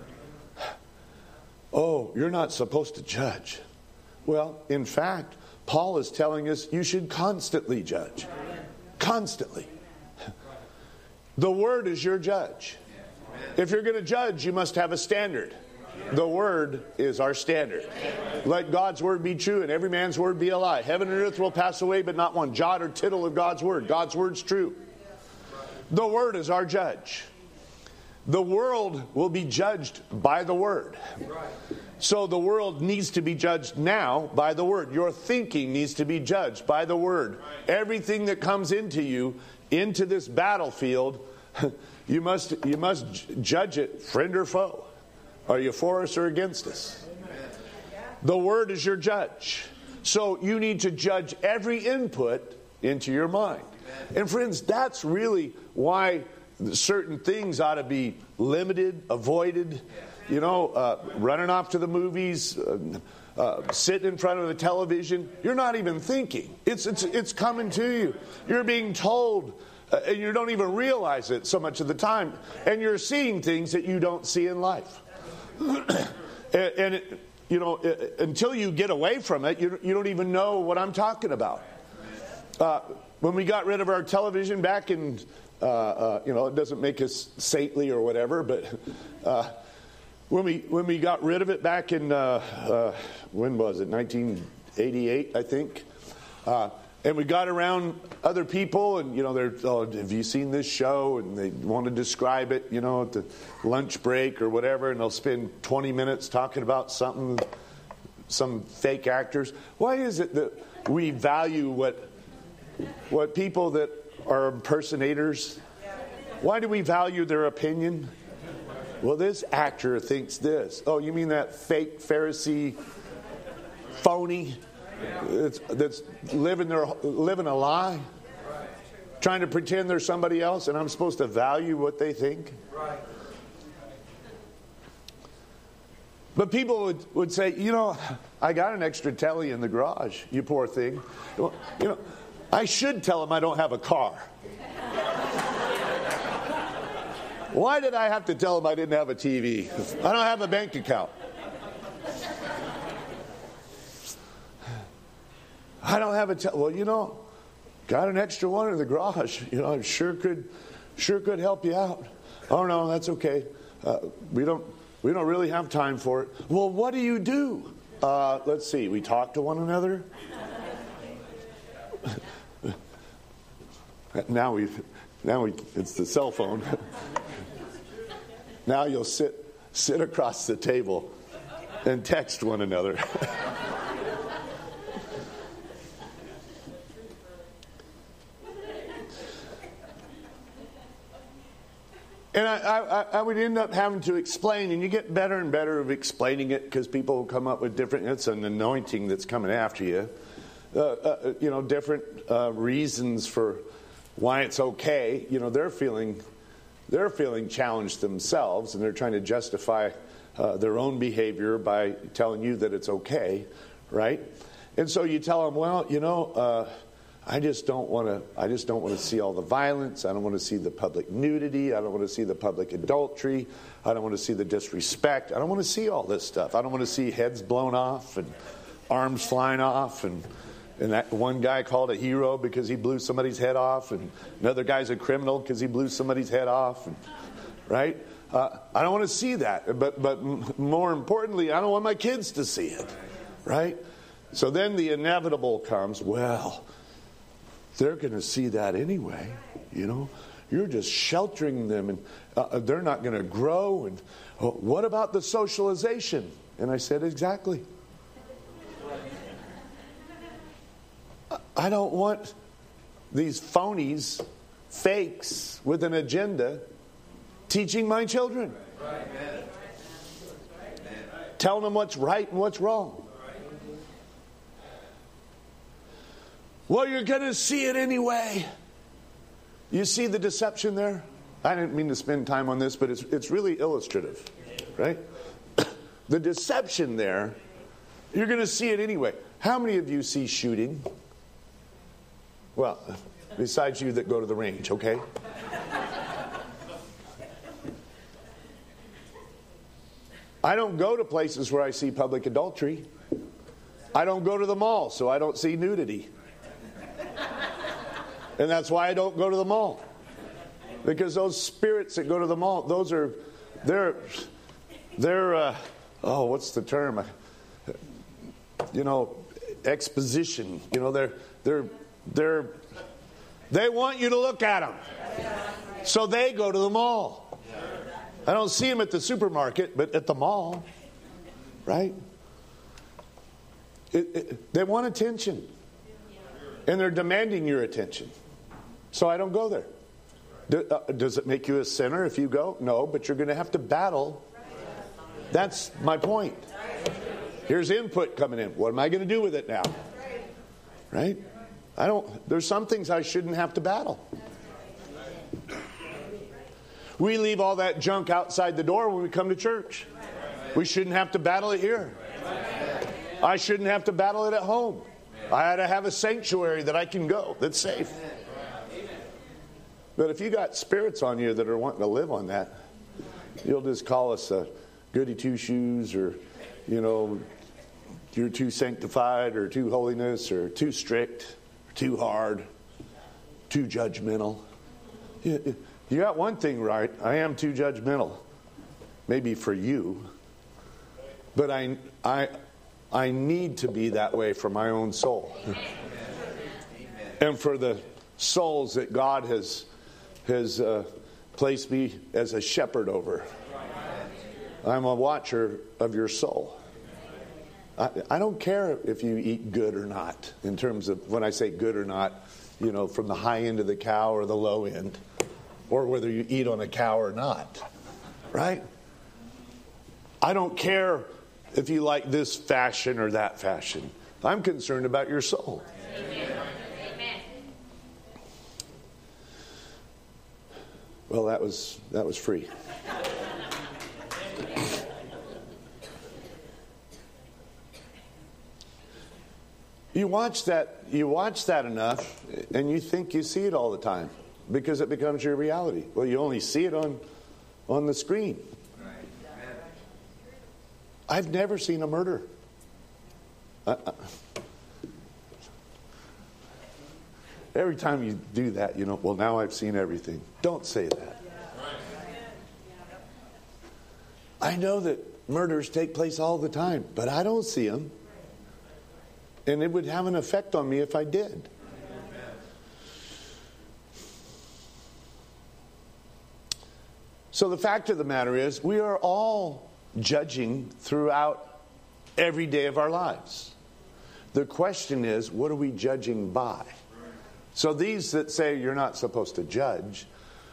Oh, you're not supposed to judge. Well, in fact, Paul is telling us you should constantly judge. Constantly. The Word is your judge. If you're going to judge, you must have a standard. The Word is our standard. Let God's Word be true and every man's word be a lie. Heaven and earth will pass away, but not one jot or tittle of God's Word. God's Word's true. The Word is our judge. The world will be judged by the Word. So the world needs to be judged now by the Word. Your thinking needs to be judged by the Word. Everything that comes into you, into this battlefield, you must judge it, friend or foe. Are you for us or against us? The Word is your judge. So you need to judge every input into your mind. And friends, that's really why certain things ought to be limited, avoided. You know, running off to the movies, sitting in front of the television. You're not even thinking. It's coming to you. You're being told, and you don't even realize it so much of the time. And you're seeing things that you don't see in life. Until you get away from it, you don't even know what I'm talking about. When we got rid of our television back in, it doesn't make us saintly or whatever, but when we got rid of it back in, when was it, 1988, I think, and we got around other people, and, they're, have you seen this show? And they want to describe it, at the lunch break or whatever, and they'll spend 20 minutes talking about something, some fake actors. Why is it that we value what people that are impersonators, why do we value their opinion? Well, this actor thinks this. Oh, you mean that fake Pharisee phony that's living a lie? Trying to pretend they're somebody else, and I'm supposed to value what they think? But people would say, I got an extra telly in the garage, you poor thing. Well, I should tell them I don't have a car. Why did I have to tell them I didn't have a TV? I don't have a bank account. I don't have a well, got an extra one in the garage. I sure could help you out. Oh no, that's okay. We don't really have time for it. Well, what do you do? Let's see. We talk to one another. Now it's the cell phone. Now you'll sit across the table and text one another. And I would end up having to explain, and you get better and better of explaining it because people will come up with different, it's an anointing that's coming after you. Different reasons for why it's okay. They're feeling challenged themselves, and they're trying to justify their own behavior by telling you that it's okay, right? And so you tell them, well, I just don't want to see all the violence. I don't want to see the public nudity. I don't want to see the public adultery. I don't want to see the disrespect. I don't want to see all this stuff. I don't want to see heads blown off and arms flying off and that one guy called a hero because he blew somebody's head off, and another guy's a criminal because he blew somebody's head off, right? I don't want to see that, but more importantly, I don't want my kids to see it, right? So then the inevitable comes, well, they're going to see that anyway, You're just sheltering them, and they're not going to grow. And what about the socialization? And I said, exactly. I don't want these phonies, fakes with an agenda teaching my children. telling them what's right and what's wrong. Well, you're going to see it anyway. You see the deception there? I didn't mean to spend time on this, but it's really illustrative, right? The deception there, you're going to see it anyway. How many of you see shooting? Well, besides you that go to the range, okay? I don't go to places where I see public adultery. I don't go to the mall, so I don't see nudity. And that's why I don't go to the mall. Because those spirits that go to the mall, they're what's the term? Exposition. They want you to look at them. So they go to the mall. I don't see them at the supermarket, but at the mall. Right? They want attention. And they're demanding your attention. So I don't go there. Does it make you a sinner if you go? No, but you're going to have to battle. That's my point. Here's input coming in. What am I going to do with it now? Right? There's some things I shouldn't have to battle. We leave all that junk outside the door when we come to church. We shouldn't have to battle it here. I shouldn't have to battle it at home. I ought to have a sanctuary that I can go that's safe. But if you got spirits on you that are wanting to live on that, you'll just call us a goody two-shoes, or, you're too sanctified, or too holiness, or too strict, or too hard, too judgmental. You got one thing right. I am too judgmental. Maybe for you. But I need to be that way for my own soul. And for the souls that God has placed me as a shepherd over. I'm a watcher of your soul. I don't care if you eat good or not, in terms of, when I say good or not, from the high end of the cow or the low end, or whether you eat on a cow or not, right? I don't care if you like this fashion or that fashion. I'm concerned about your soul. Amen. Well, that was free. You watch that enough, and you think you see it all the time, because it becomes your reality. Well, you only see it on the screen. I've never seen a murder. Every time you do that, well, now I've seen everything. Don't say that. I know that murders take place all the time, but I don't see them. And it would have an effect on me if I did. So the fact of the matter is, we are all judging throughout every day of our lives. The question is, what are we judging by? So these that say you're not supposed to judge,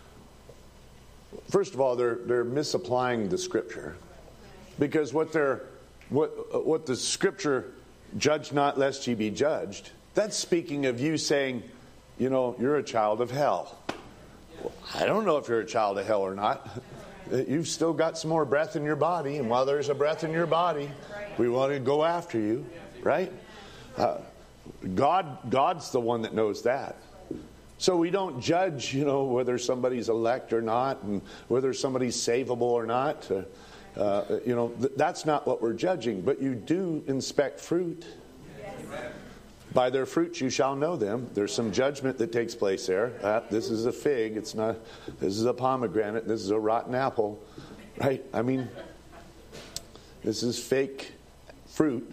first of all, they're misapplying the Scripture, because what the Scripture, judge not lest ye be judged, that's speaking of you saying, you're a child of hell. Well, I don't know if you're a child of hell or not. You've still got some more breath in your body, and while there's a breath in your body, we want to go after you, right? God's the one that knows that. So we don't judge, whether somebody's elect or not, and whether somebody's savable or not. That's not what we're judging. But you do inspect fruit. By their fruits you shall know them. There's some judgment that takes place there. This is a fig. It's not. This is a pomegranate. This is a rotten apple, right? I mean, this is fake fruit.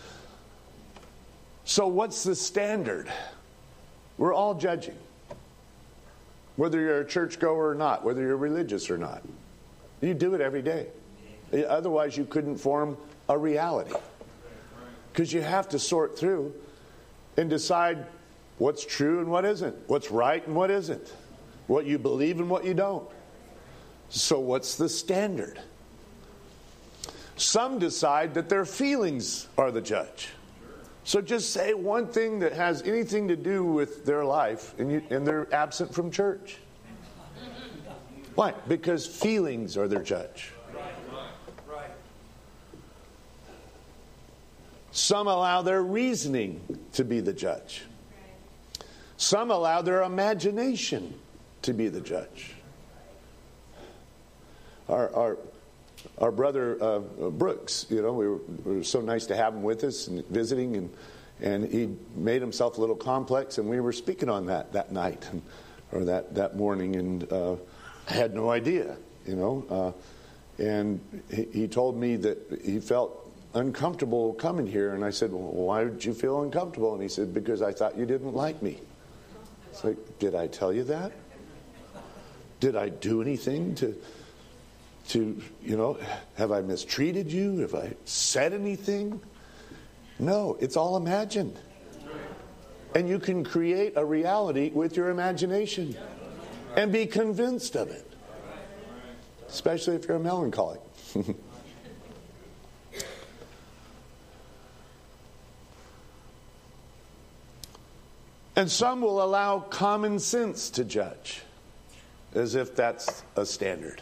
So what's the standard? We're all judging. Whether you're a churchgoer or not, whether you're religious or not. You do it every day. Otherwise you couldn't form a reality. Because you have to sort through and decide what's true and what isn't. What's right and what isn't. What you believe and what you don't. So what's the standard? Some decide that their feelings are the judge. So just say one thing that has anything to do with their life, and they're absent from church. Why? Because feelings are their judge. Right. Some allow their reasoning to be the judge. Some allow their imagination to be the judge. Our brother Brooks, we were so nice to have him with us and visiting, and he made himself a little complex, and we were speaking on that night or that morning, and I had no idea, and he told me that he felt uncomfortable coming here, and I said, well, why did you feel uncomfortable? And he said, because I thought you didn't like me. It's like, did I tell you that? Did I do anything to have I mistreated you? Have I said anything? No, it's all imagined. And you can create a reality with your imagination and be convinced of it. Especially if you're a melancholic. And some will allow common sense to judge, as if that's a standard.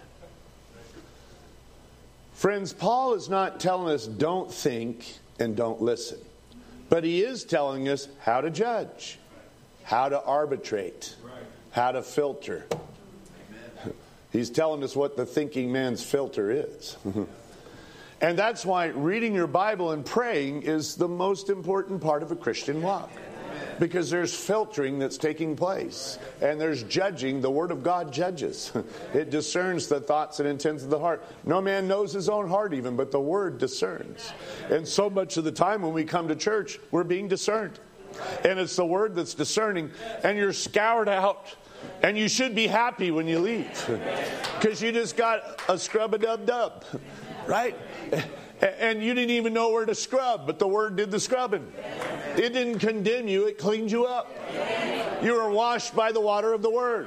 Friends, Paul is not telling us don't think and don't listen. But he is telling us how to judge, how to arbitrate, how to filter. He's telling us what the thinking man's filter is. And that's why reading your Bible and praying is the most important part of a Christian walk. Because there's filtering that's taking place. And there's judging. The Word of God judges. It discerns the thoughts and intents of the heart. No man knows his own heart even, but the Word discerns. And so much of the time when we come to church, we're being discerned. And it's the Word that's discerning. And you're scoured out. And you should be happy when you leave. Because you just got a scrub-a-dub-dub. Right? And you didn't even know where to scrub, but the Word did the scrubbing. It didn't condemn you, it cleaned you up. You were washed by the water of the Word.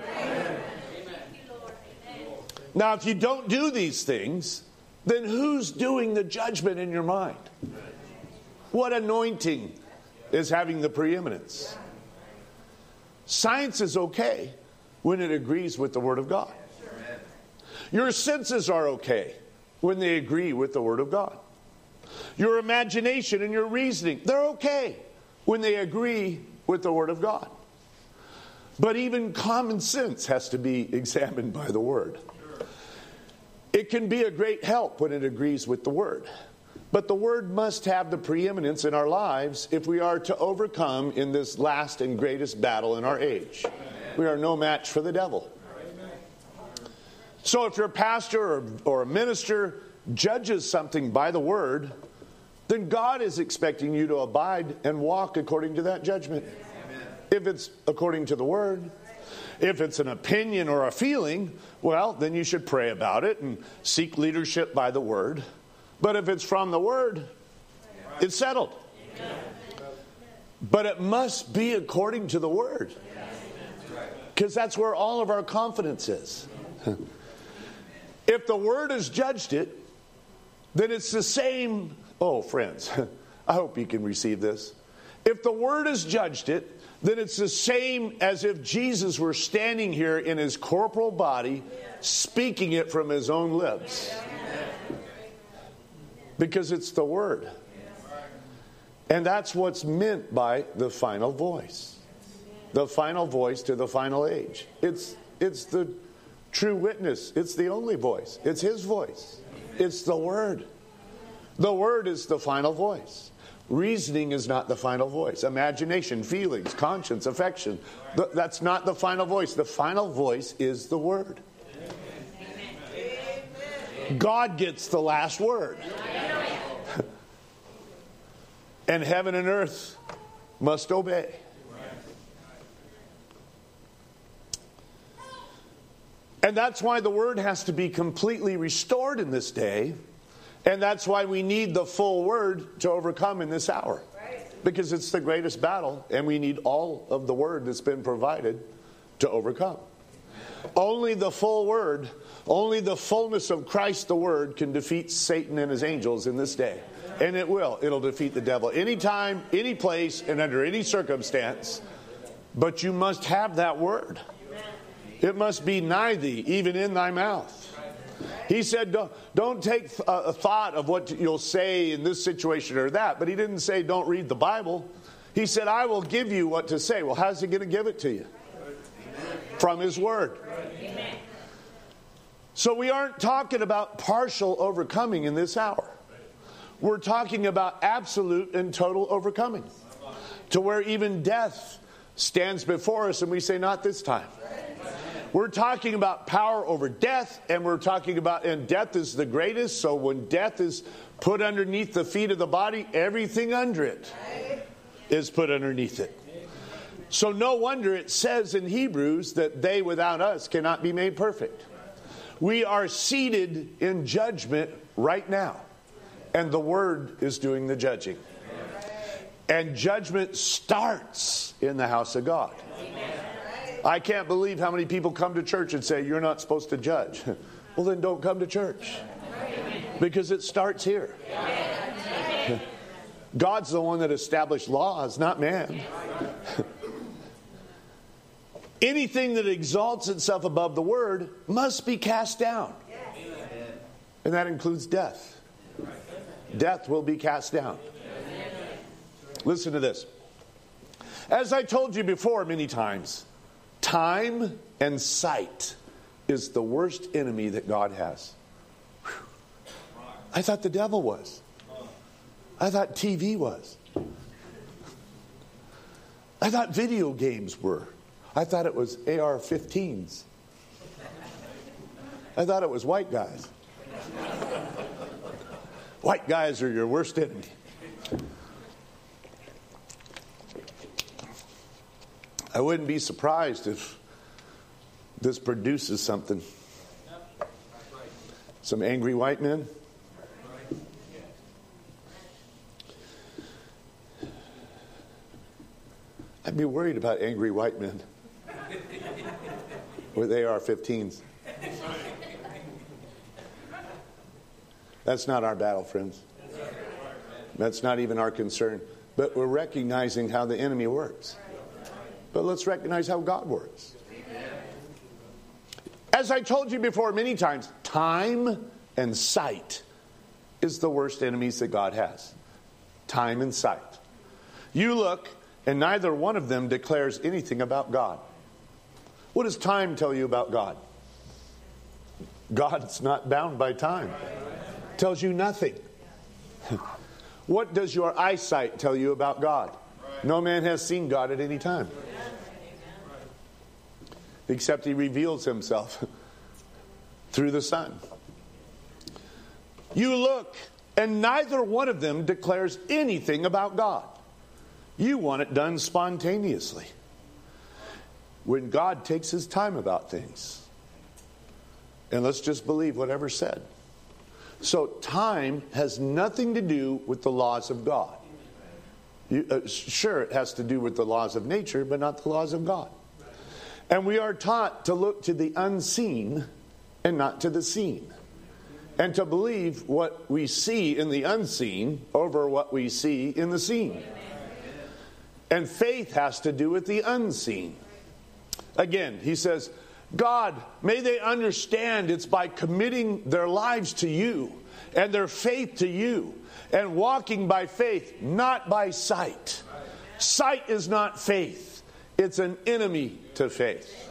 Now, if you don't do these things, then who's doing the judgment in your mind? What anointing is having the preeminence? Science is okay when it agrees with the Word of God. Your senses are okay when they agree with the Word of God. Your imagination and your reasoning, they're okay when they agree with the Word of God. But even common sense has to be examined by the Word. It can be a great help when it agrees with the Word. But the Word must have the preeminence in our lives if we are to overcome in this last and greatest battle in our age. We are no match for the devil. So if your pastor or a minister judges something by the Word, then God is expecting you to abide and walk according to that judgment. Amen. If it's according to the Word. If it's an opinion or a feeling, well, then you should pray about it and seek leadership by the Word. But if it's from the Word, it's settled. But it must be according to the Word. Because that's where all of our confidence is. If the Word has judged it, then it's the same. Oh, friends, I hope you can receive this. If the Word has judged it, then it's the same as if Jesus were standing here in his corporal body, speaking it from his own lips. Because it's the Word. And that's what's meant by the final voice. The final voice to the final age. It's the true witness. It's the only voice. It's his voice. It's the Word. The Word is the final voice. Reasoning is not the final voice. Imagination, feelings, conscience, affection. That's not the final voice. The final voice is the Word. God gets the last word. And heaven and earth must obey. And that's why the Word has to be completely restored in this day. And that's why we need the full Word to overcome in this hour. Because it's the greatest battle, and we need all of the Word that's been provided to overcome. Only the full Word, only the fullness of Christ the Word can defeat Satan and his angels in this day. And it will. It'll defeat the devil anytime, any place, and under any circumstance. But you must have that Word. It must be nigh thee, even in thy mouth. He said, don't take a thought of what you'll say in this situation or that. But he didn't say, don't read the Bible. He said, I will give you what to say. Well, how's he going to give it to you? From his Word. So we aren't talking about partial overcoming in this hour. We're talking about absolute and total overcoming. To where even death stands before us and we say, not this time. We're talking about power over death, and we're talking about, and death is the greatest, so when death is put underneath the feet of the body, everything under it is put underneath it. So no wonder it says in Hebrews that they without us cannot be made perfect. We are seated in judgment right now, and the Word is doing the judging. And judgment starts in the house of God. I can't believe how many people come to church and say, you're not supposed to judge. Well, then don't come to church. Because it starts here. God's the one that established laws, not man. Anything that exalts itself above the Word must be cast down. And that includes death. Death will be cast down. Listen to this. As I told you before many times, time and sight is the worst enemy that God has. Whew. I thought the devil was. I thought TV was. I thought video games were. I thought it was AR-15s. I thought it was white guys. White guys are your worst enemy. I wouldn't be surprised if this produces something. Some angry white men. I'd be worried about angry white men with AR-15s. That's not our battle, friends. That's not even our concern. But we're recognizing how the enemy works. But let's recognize how God works. As I told you before many times, time and sight is the worst enemies that God has. Time and sight. You look, and neither one of them declares anything about God. What does time tell you about God? God's not bound by time. Tells you nothing. What does your eyesight tell you about God? No man has seen God at any time. Except he reveals himself through the Son. You look, and neither one of them declares anything about God. You want it done spontaneously. When God takes his time about things. And let's just believe whatever's said. So time has nothing to do with the laws of God. Sure, it has to do with the laws of nature, but not the laws of God. And we are taught to look to the unseen and not to the seen. And to believe what we see in the unseen over what we see in the seen. And faith has to do with the unseen. Again, he says, God, may they understand it's by committing their lives to you and their faith to you and walking by faith, not by sight. Sight is not faith. It's an enemy to faith.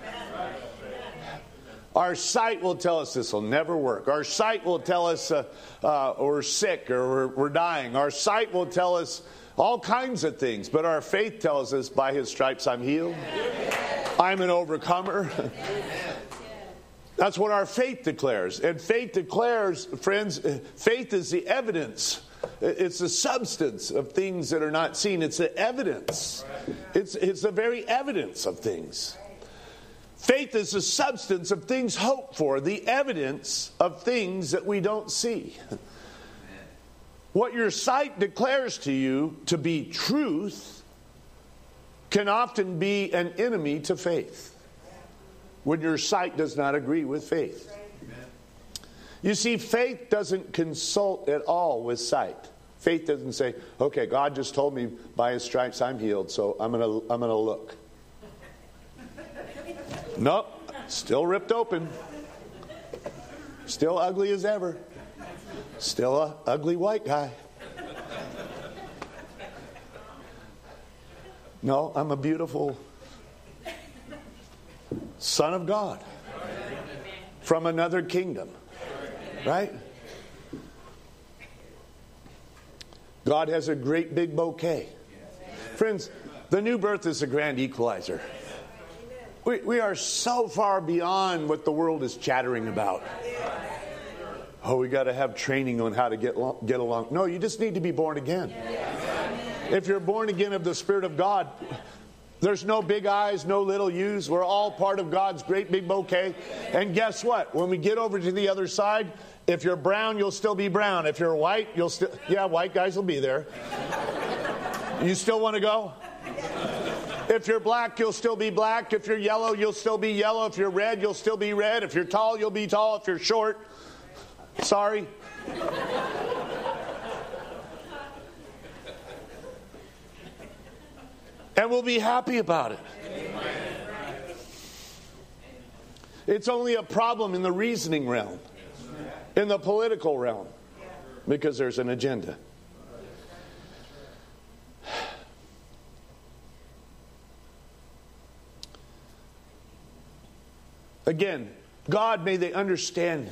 Our sight will tell us this will never work. Our sight will tell us we're sick or we're dying. Our sight will tell us all kinds of things. But our faith tells us by his stripes I'm healed. I'm an overcomer. That's what our faith declares. And faith declares, friends, faith is the evidence. It's the substance of things that are not seen. It's the evidence. It's the very evidence of things. Faith is the substance of things hoped for, the evidence of things that we don't see. What your sight declares to you to be truth can often be an enemy to faith. when your sight does not agree with faith. You see, faith doesn't consult at all with sight. Faith doesn't say, okay, God just told me by His stripes I'm healed, so I'm gonna look. Nope, still ripped open. Still ugly as ever. Still a ugly white guy. No, I'm a beautiful son of God from another kingdom. Right? God has a great big bouquet. Friends, the new birth is a grand equalizer. We are so far beyond what the world is chattering about. Oh, we got to have training on how to get along. No, you just need to be born again. If you're born again of the Spirit of God, there's no big I's, no little U's. We're all part of God's great big bouquet. And guess what? When we get over to the other side, if you're brown, you'll still be brown. If you're white, you'll still... Yeah, white guys will be there. You still want to go? If you're black, you'll still be black. If you're yellow, you'll still be yellow. If you're red, you'll still be red. If you're tall, you'll be tall. If you're short, sorry. And we'll be happy about it. It's only a problem in the reasoning realm, in the political realm, because there's an agenda. Again, God, may they understand.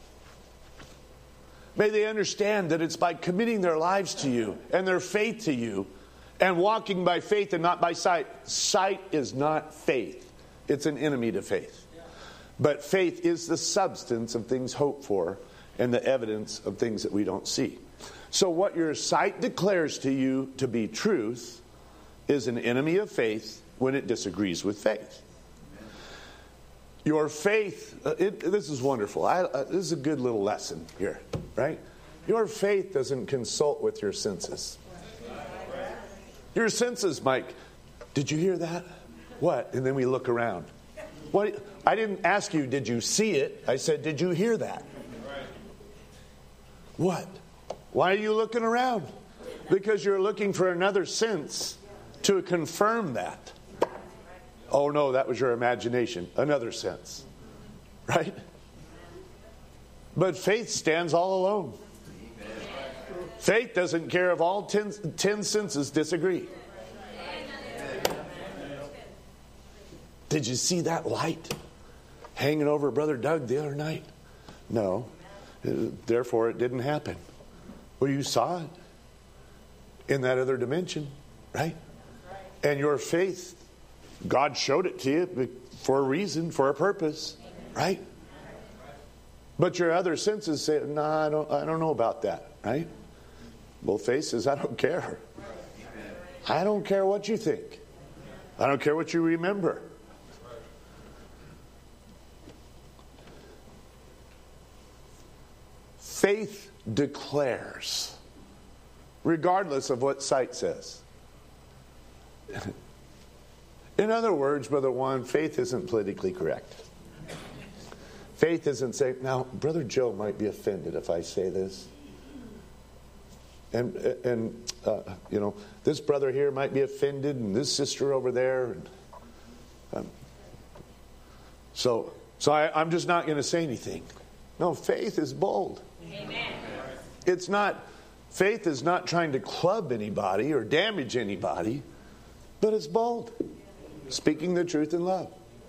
May they understand that it's by committing their lives to you and their faith to you and walking by faith and not by sight. Sight is not faith. It's an enemy to faith. But faith is the substance of things hoped for and the evidence of things that we don't see. So what your sight declares to you to be truth is an enemy of faith when it disagrees with faith. Your faith, this is wonderful. This is a good little lesson here, right? Your faith doesn't consult with your senses. Your senses, Mike, did you hear that? What? And then we look around. What? I didn't ask you, did you see it? I said, did you hear that? What? Why are you looking around? Because you're looking for another sense to confirm that. Oh no, that was your imagination. Another sense. Right? But faith stands all alone. Faith doesn't care if all 10 senses disagree. Did you see that light hanging over Brother Doug the other night? No. Therefore, it didn't happen. Well, you saw it in that other dimension, right? And your faith, God showed it to you for a reason, for a purpose, right? But your other senses say, "Nah, I don't know about that," right? Well, faith says, "I don't care. I don't care what you think. I don't care what you remember." Faith declares, regardless of what sight says. In other words, Brother Juan, faith isn't politically correct. Faith isn't saying, now, Brother Joe might be offended if I say this. And you know, this brother here might be offended, and this sister over there. So I'm just not going to say anything. No, faith is bold. Amen. It's not, faith is not trying to club anybody or damage anybody, but it's bold. Speaking the truth in love.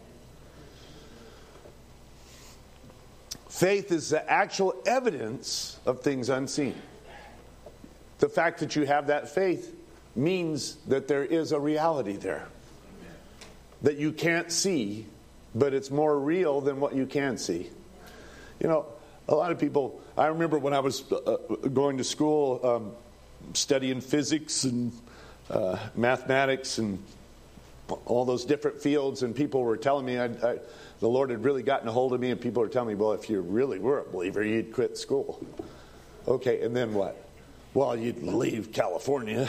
Faith is the actual evidence of things unseen. The fact that you have that faith means that there is a reality there that you can't see, but it's more real than what you can see. You know, a lot of people, I remember when I was going to school, studying physics and mathematics and all those different fields, and people were telling me, the Lord had really gotten a hold of me, and people were telling me, well, if you really were a believer, you'd quit school. Okay, and then what? Well, you'd leave California.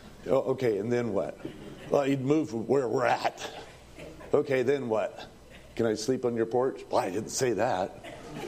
Okay, and then what? Well, you'd move where we're at. Okay, then what? Can I sleep on your porch? Well, I didn't say that.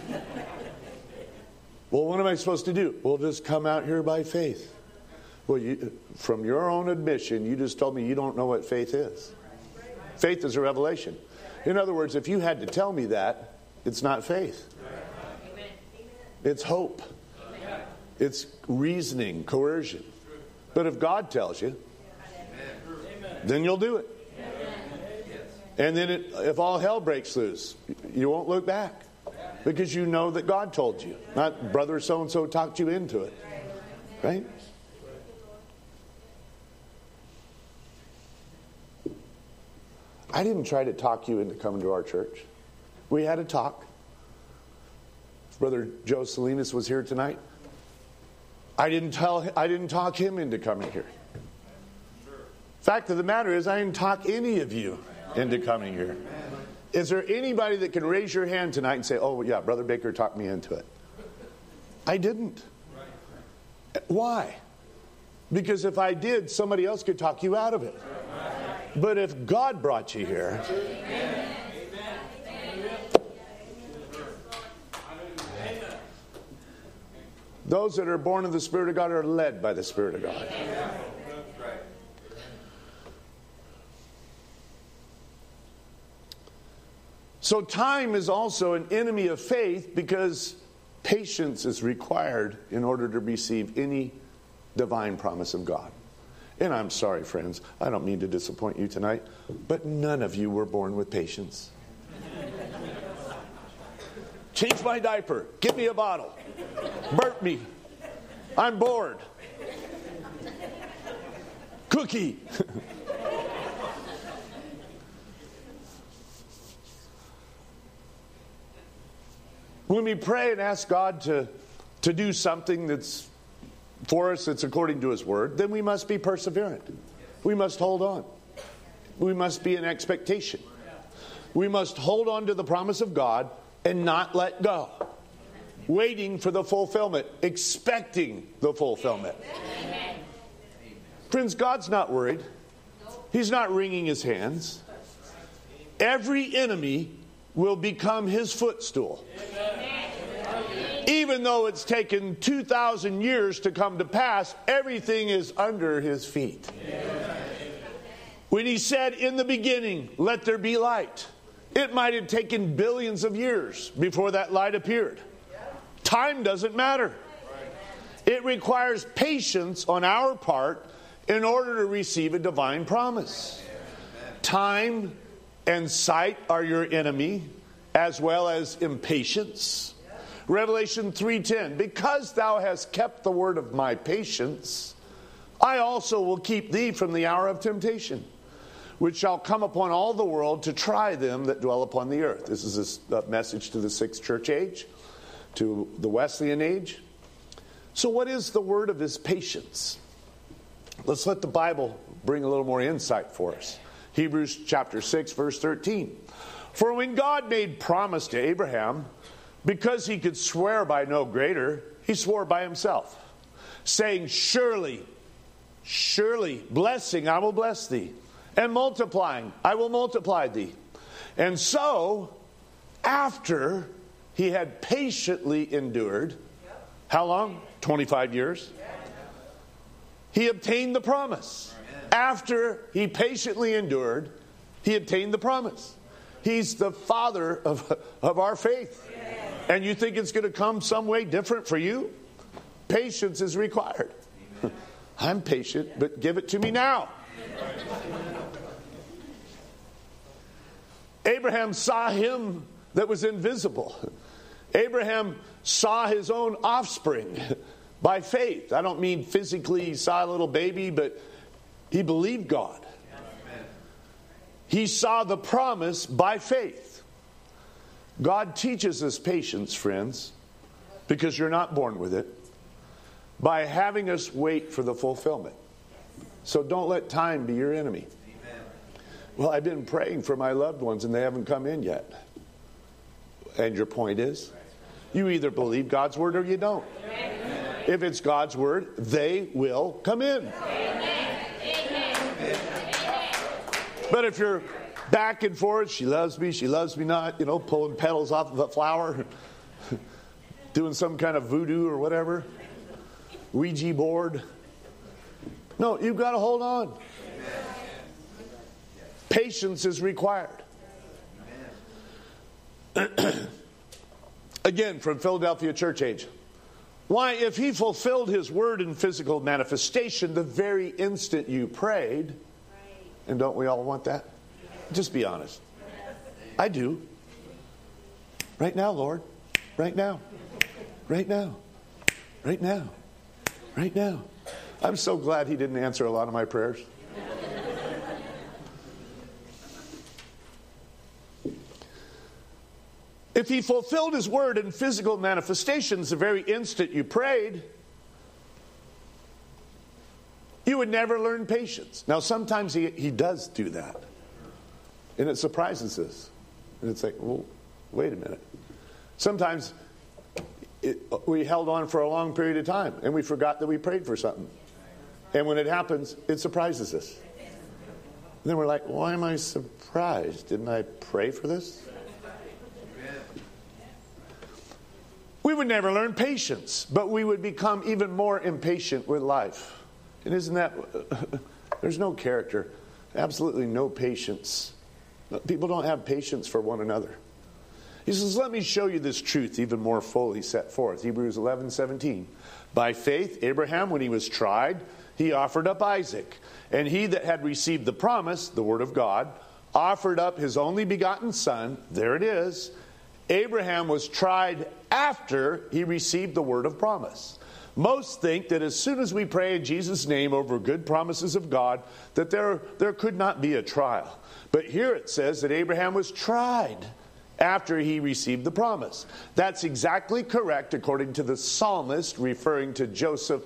Well, what am I supposed to do? Well, just come out here by faith. Well, from your own admission, you just told me you don't know what faith is. Faith is a revelation. In other words, if you had to tell me that, it's not faith. It's hope. It's reasoning, coercion. But if God tells you, then you'll do it. And then if all hell breaks loose, you won't look back. Because you know that God told you. Not brother so-and-so talked you into it. Right? I didn't try to talk you into coming to our church. We had a talk. Brother Joe Salinas was here tonight. I didn't talk him into coming here. Fact of the matter is, I didn't talk any of you into coming here. Is there anybody that can raise your hand tonight and say, oh, yeah, Brother Baker talked me into it? I didn't. Why? Because if I did, somebody else could talk you out of it. But if God brought you here, those that are born of the Spirit of God are led by the Spirit of God. So time is also an enemy of faith because patience is required in order to receive any divine promise of God. And I'm sorry, friends, I don't mean to disappoint you tonight, but none of you were born with patience. Change my diaper. Give me a bottle. Burp me. I'm bored. Cookie. When we pray and ask God to do something that's for us, that's according to His Word, then we must be perseverant. We must hold on. We must be in expectation. We must hold on to the promise of God and not let go. Waiting for the fulfillment, expecting the fulfillment. Amen. Friends, God's not worried. He's not wringing His hands. Every enemy will become His footstool. Even though it's taken 2,000 years to come to pass, everything is under His feet. When He said in the beginning, let there be light, it might have taken billions of years before that light appeared. Time doesn't matter. It requires patience on our part in order to receive a divine promise. Time and sight are your enemy, as well as impatience. Revelation 3:10, because thou hast kept the word of my patience, I also will keep thee from the hour of temptation, which shall come upon all the world to try them that dwell upon the earth. This is a message to the sixth church age, to the Wesleyan age. So what is the word of His patience? Let's let the Bible bring a little more insight for us. Hebrews chapter 6, verse 13. For when God made promise to Abraham, because he could swear by no greater, he swore by himself, saying, surely, blessing, I will bless thee, and multiplying, I will multiply thee. And so, after he had patiently endured, how long? 25 years. He obtained the promise. After he patiently endured, he obtained the promise. He's the father of our faith. And you think it's going to come some way different for you? Patience is required. I'm patient, but give it to me now. Abraham saw him that was invisible. Abraham saw his own offspring by faith. I don't mean physically he saw a little baby, but he believed God. He saw the promise by faith. God teaches us patience, friends, because you're not born with it, by having us wait for the fulfillment. So don't let time be your enemy. Amen. Well, I've been praying for my loved ones and they haven't come in yet. And your point is, you either believe God's word or you don't. Amen. If it's God's word, they will come in. Amen. But if you're Back and forth, she loves me not, pulling petals off of a flower, doing some kind of voodoo or whatever, Ouija board. No, you've got to hold on. Patience is required. Again, from Philadelphia Church Age. Why, if he fulfilled his word in physical manifestation the very instant you prayed, and don't we all want that? Just be honest. I do. Right now, Lord. Right now. Right now. Right now. Right now. I'm so glad he didn't answer a lot of my prayers. If he fulfilled his word in physical manifestations the very instant you prayed, you would never learn patience. Now, sometimes he does do that. And it surprises us. And it's like, well, wait a minute. Sometimes we held on for a long period of time and we forgot that we prayed for something. And when it happens, it surprises us. And then we're like, why am I surprised? Didn't I pray for this? We would never learn patience, but we would become even more impatient with life. And isn't that, there's no character, absolutely no patience. People don't have patience for one another. He says, let me show you this truth even more fully set forth. Hebrews 11:17. By faith, Abraham, when he was tried, he offered up Isaac. And he that had received the promise, the word of God, offered up his only begotten son. There it is. Abraham was tried after he received the word of promise. Most think that as soon as we pray in Jesus' name over good promises of God, that there could not be a trial. But here it says that Abraham was tried after he received the promise. That's exactly correct according to the psalmist referring to Joseph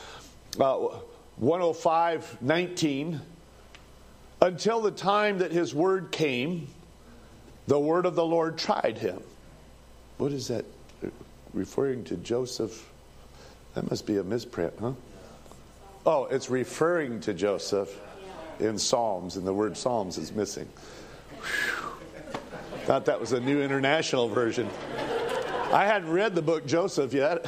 105:19. Until the time that his word came, the word of the Lord tried him. What is that referring to Joseph? That must be a misprint, huh? Oh, it's referring to Joseph in Psalms, and the word Psalms is missing. Whew. Thought that was a New International Version. I hadn't read the book Joseph yet.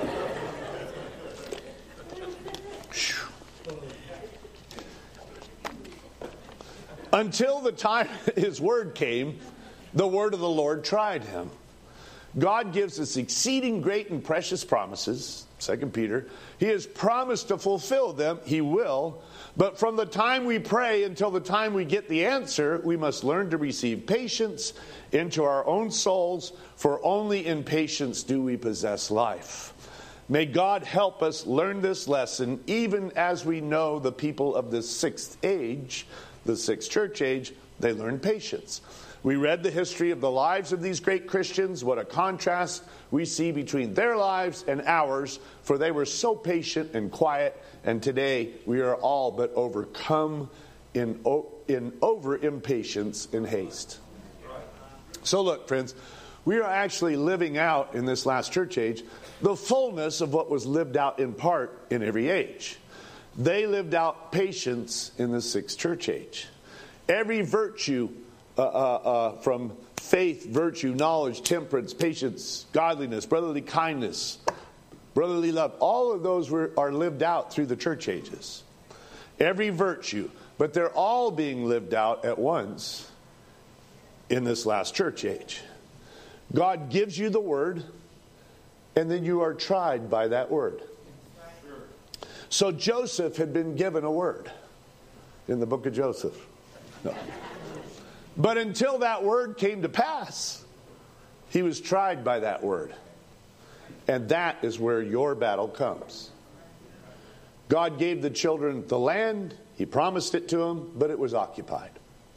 Until the time his word came, the word of the Lord tried him. God gives us exceeding great and precious promises, 2 Peter. He has promised to fulfill them. He will. But from the time we pray until the time we get the answer, we must learn to receive patience into our own souls, for only in patience do we possess life. May God help us learn this lesson, even as we know the people of the sixth age, the sixth church age, they learned patience. We read the history of the lives of these great Christians. What a contrast we see between their lives and ours, for they were so patient and quiet, and today we are all but overcome in over impatience and haste. So look, friends, we are actually living out in this last church age the fullness of what was lived out in part in every age. They lived out patience in the sixth church age. Every virtue from faith, virtue, knowledge, temperance, patience, godliness, brotherly kindness, brotherly love, all of those are lived out through the church ages. Every virtue, but they're all being lived out at once in this last church age. God gives you the word, and then you are tried by that word. So Joseph had been given a word in the book of Joseph. No. But until that word came to pass, he was tried by that word. And that is where your battle comes. God gave the children the land. He promised it to them, but it was occupied.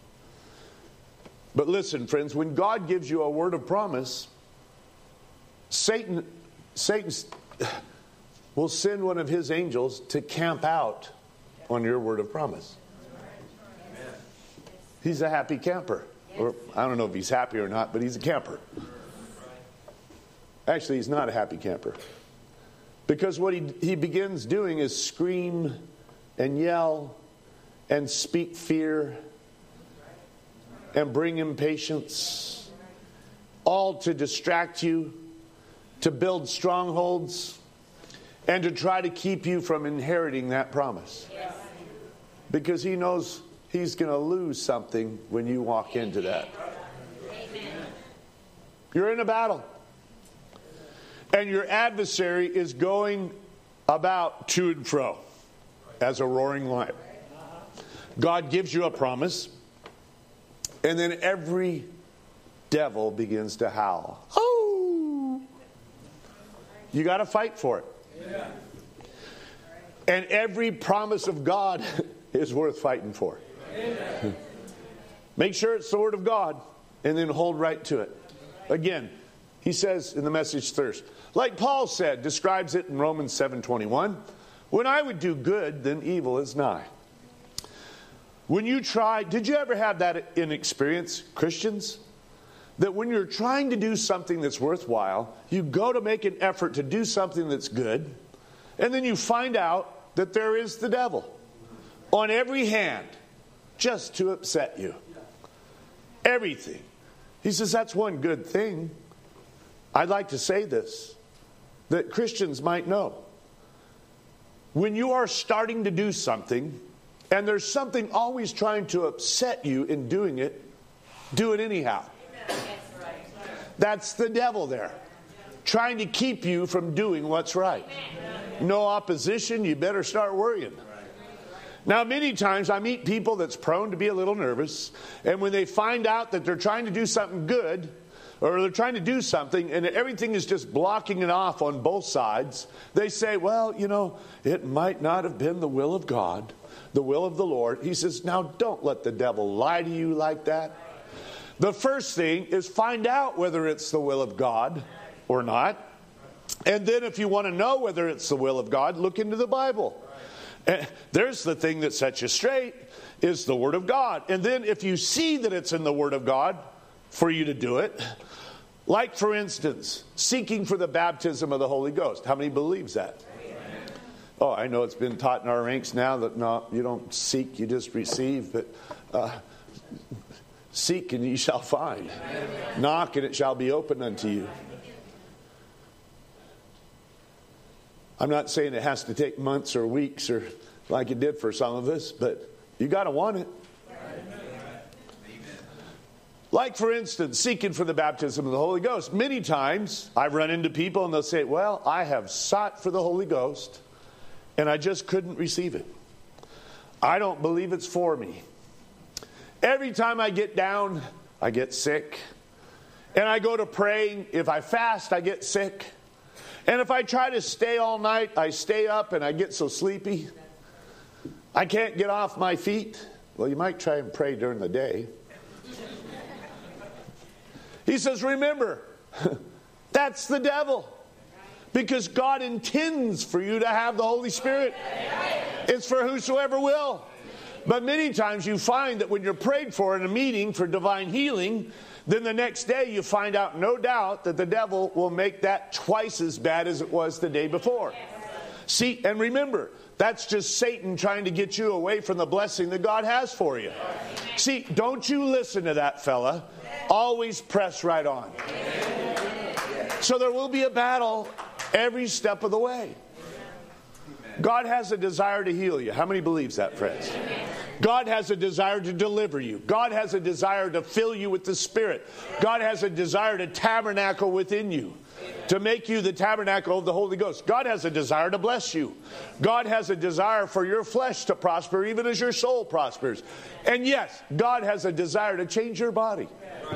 But listen, friends, when God gives you a word of promise, Satan will send one of his angels to camp out on your word of promise. He's a happy camper. Or I don't know if he's happy or not, but he's a camper. Actually, he's not a happy camper. Because what he begins doing is scream and yell and speak fear and bring impatience, all to distract you, to build strongholds, and to try to keep you from inheriting that promise. Yes. Because he knows he's going to lose something when you walk into that. Amen. You're in a battle. And your adversary is going about to and fro as a roaring lion. God gives you a promise, and then every devil begins to howl. Oh! You got to fight for it. Yeah. And every promise of God is worth fighting for. Amen. Make sure it's the Word of God, and then hold right to it. Again, he says in the Message thirst, like Paul said, describes it in Romans 7:21, when I would do good, then evil is nigh. When you try, did you ever have that in experience, Christians? That when you're trying to do something that's worthwhile, you go to make an effort to do something that's good, and then you find out that there is the devil on every hand just to upset you. Everything. He says that's one good thing. I'd like to say this, that Christians might know. When you are starting to do something, and there's something always trying to upset you in doing it, do it anyhow. That's the devil there, trying to keep you from doing what's right. No opposition, you better start worrying. Now, many times I meet people that's prone to be a little nervous, and when they find out that they're trying to do something good, or they're trying to do something and everything is just blocking it off on both sides, they say, well, you know, it might not have been the will of God, the will of the Lord. He says, now don't let the devil lie to you like that. The first thing is find out whether it's the will of God or not. And then if you want to know whether it's the will of God, look into the Bible. And there's the thing that sets you straight, is the Word of God. And then if you see that it's in the Word of God for you to do it, like for instance, seeking for the baptism of the Holy Ghost. How many believes that? Oh, I know it's been taught in our ranks now that no, you don't seek, you just receive. But seek and ye shall find. Knock and it shall be opened unto you. I'm not saying it has to take months or weeks or like it did for some of us, but you got to want it. Like, for instance, seeking for the baptism of the Holy Ghost. Many times I've run into people and they'll say, well, I have sought for the Holy Ghost and I just couldn't receive it. I don't believe it's for me. Every time I get down, I get sick. And I go to praying. If I fast, I get sick. And if I try to stay all night, I stay up and I get so sleepy. I can't get off my feet. Well, you might try and pray during the day. He says, remember, that's the devil. Because God intends for you to have the Holy Spirit. It's for whosoever will. But many times you find that when you're prayed for in a meeting for divine healing, then the next day you find out, no doubt, that the devil will make that twice as bad as it was the day before. See, and remember, that's just Satan trying to get you away from the blessing that God has for you. See, don't you listen to that fella. Always press right on. So there will be a battle every step of the way. God has a desire to heal you. How many believes that, friends? God has a desire to deliver you. God has a desire to fill you with the Spirit. God has a desire to tabernacle within you, to make you the tabernacle of the Holy Ghost. God has a desire to bless you. God has a desire for your flesh to prosper even as your soul prospers. And yes, God has a desire to change your body.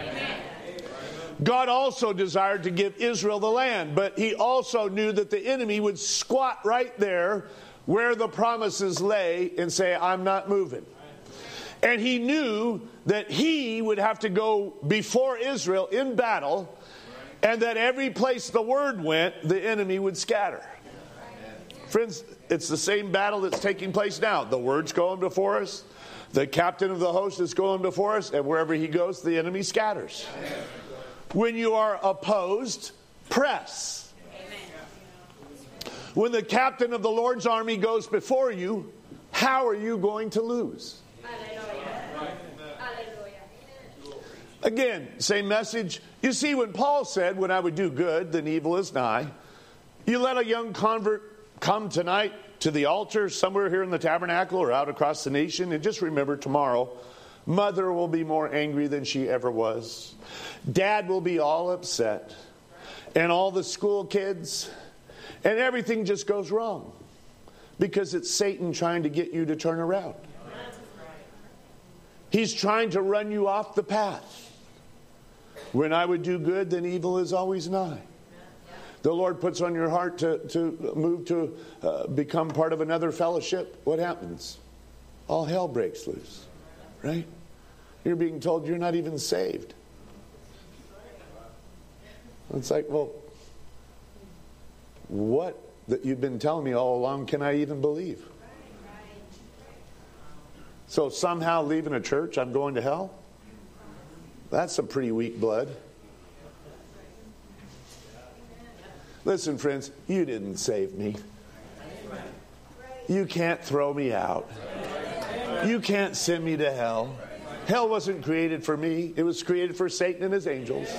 God also desired to give Israel the land, but he also knew that the enemy would squat right there where the promises lay and say, I'm not moving. And he knew that he would have to go before Israel in battle, and that every place the word went, the enemy would scatter. Friends, it's the same battle that's taking place now. The word's going before us. The captain of the host is going before us, and wherever he goes, the enemy scatters. When you are opposed, press. When the captain of the Lord's army goes before you, how are you going to lose? Again, same message. You see, when Paul said, when I would do good, then evil is nigh. You let a young convert come tonight to the altar somewhere here in the tabernacle or out across the nation, and just remember tomorrow, mother will be more angry than she ever was. Dad will be all upset. And all the school kids. And everything just goes wrong. Because it's Satan trying to get you to turn around. He's trying to run you off the path. When I would do good, then evil is always nigh. The Lord puts on your heart to move to become part of another fellowship. What happens? All hell breaks loose. Right? You're being told you're not even saved. It's like, well, what that you've been telling me all along can I even believe? So somehow leaving a church, I'm going to hell? That's some pretty weak blood. Listen, friends, you didn't save me. You can't throw me out. You can't send me to hell. Hell wasn't created for me. It was created for Satan and his angels.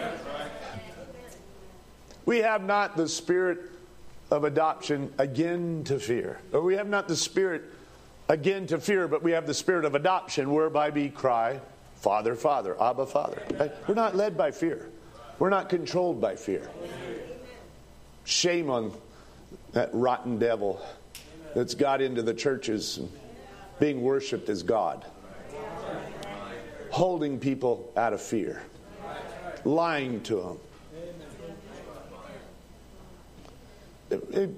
We have not the spirit of adoption again to fear. Or we have not the spirit again to fear, but we have the spirit of adoption whereby we cry, Father, Father, Abba, Father. Right? We're not led by fear. We're not controlled by fear. Shame on that rotten devil that's got into the churches and being worshipped as God. Holding people out of fear. Lying to them.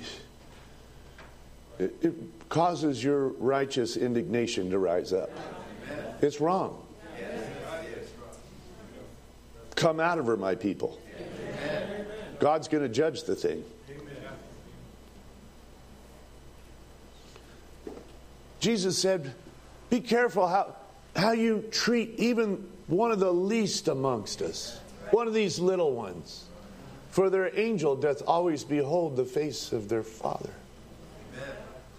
It causes your righteous indignation to rise up. It's wrong. Come out of her, my people. God's going to judge the thing. Jesus said, be careful how you treat even one of the least amongst us. One of these little ones. For their angel doth always behold the face of their Father. Amen.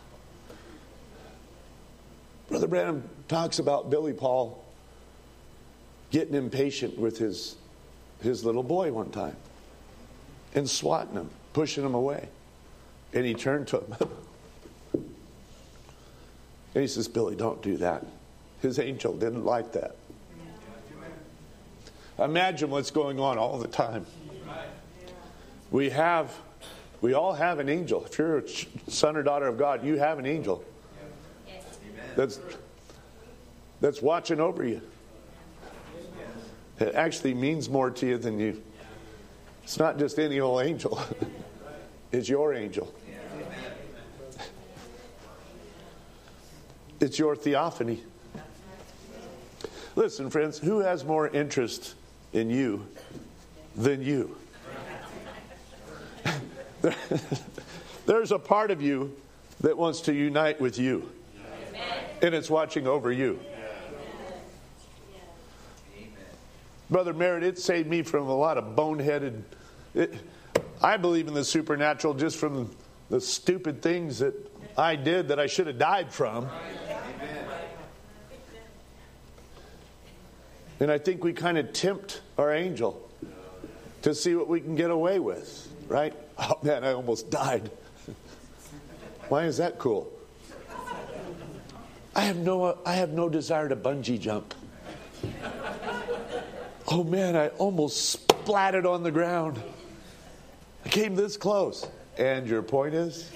Brother Branham talks about Billy Paul getting impatient with his little boy one time. And swatting him, pushing him away. And he turned to him. And he says, Billy, don't do that. His angel didn't like that. Imagine what's going on all the time. We all have an angel. If you're a son or daughter of God, you have an angel. That's watching over you. It actually means more to you than you. It's not just any old angel. It's your angel. It's your theophany. Listen, friends, who has more interest in you than you? There's a part of you that wants to unite with you. And it's watching over you. Brother Merritt, it saved me from a lot of boneheaded... I believe in the supernatural just from the stupid things that I did that I should have died from. And I think we kind of tempt our angel to see what we can get away with, right? Oh man, I almost died. Why is that cool? I have no desire to bungee jump. Oh man, I almost splatted on the ground. I came this close. And your point is?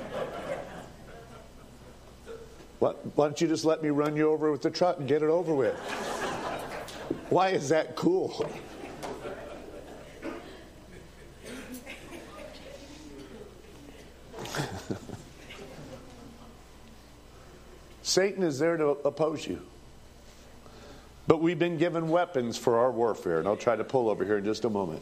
Why don't you just let me run you over with the truck and get it over with? Why is that cool? Satan is there to oppose you. But we've been given weapons for our warfare. And I'll try to pull over here in just a moment.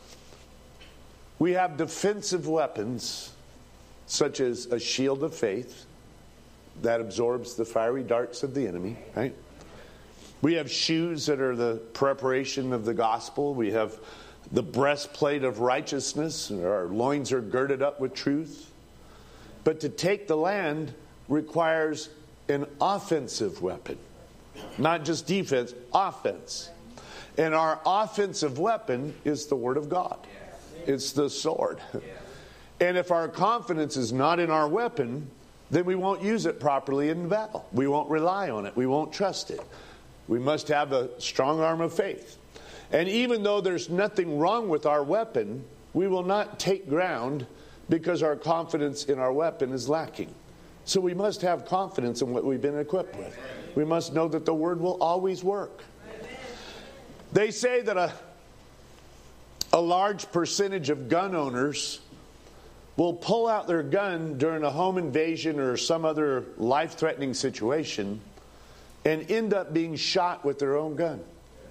We have defensive weapons, such as a shield of faith that absorbs the fiery darts of the enemy, right? We have shoes that are the preparation of the gospel. We have the breastplate of righteousness. Our loins are girded up with truth. But to take the land requires an offensive weapon. Not just defense, offense. And our offensive weapon is the Word of God. It's the sword. And if our confidence is not in our weapon, then we won't use it properly in battle. We won't rely on it. We won't trust it. We must have a strong arm of faith. And even though there's nothing wrong with our weapon, we will not take ground because our confidence in our weapon is lacking. So we must have confidence in what we've been equipped with. We must know that the Word will always work. They say that a large percentage of gun owners will pull out their gun during a home invasion or some other life-threatening situation and end up being shot with their own gun.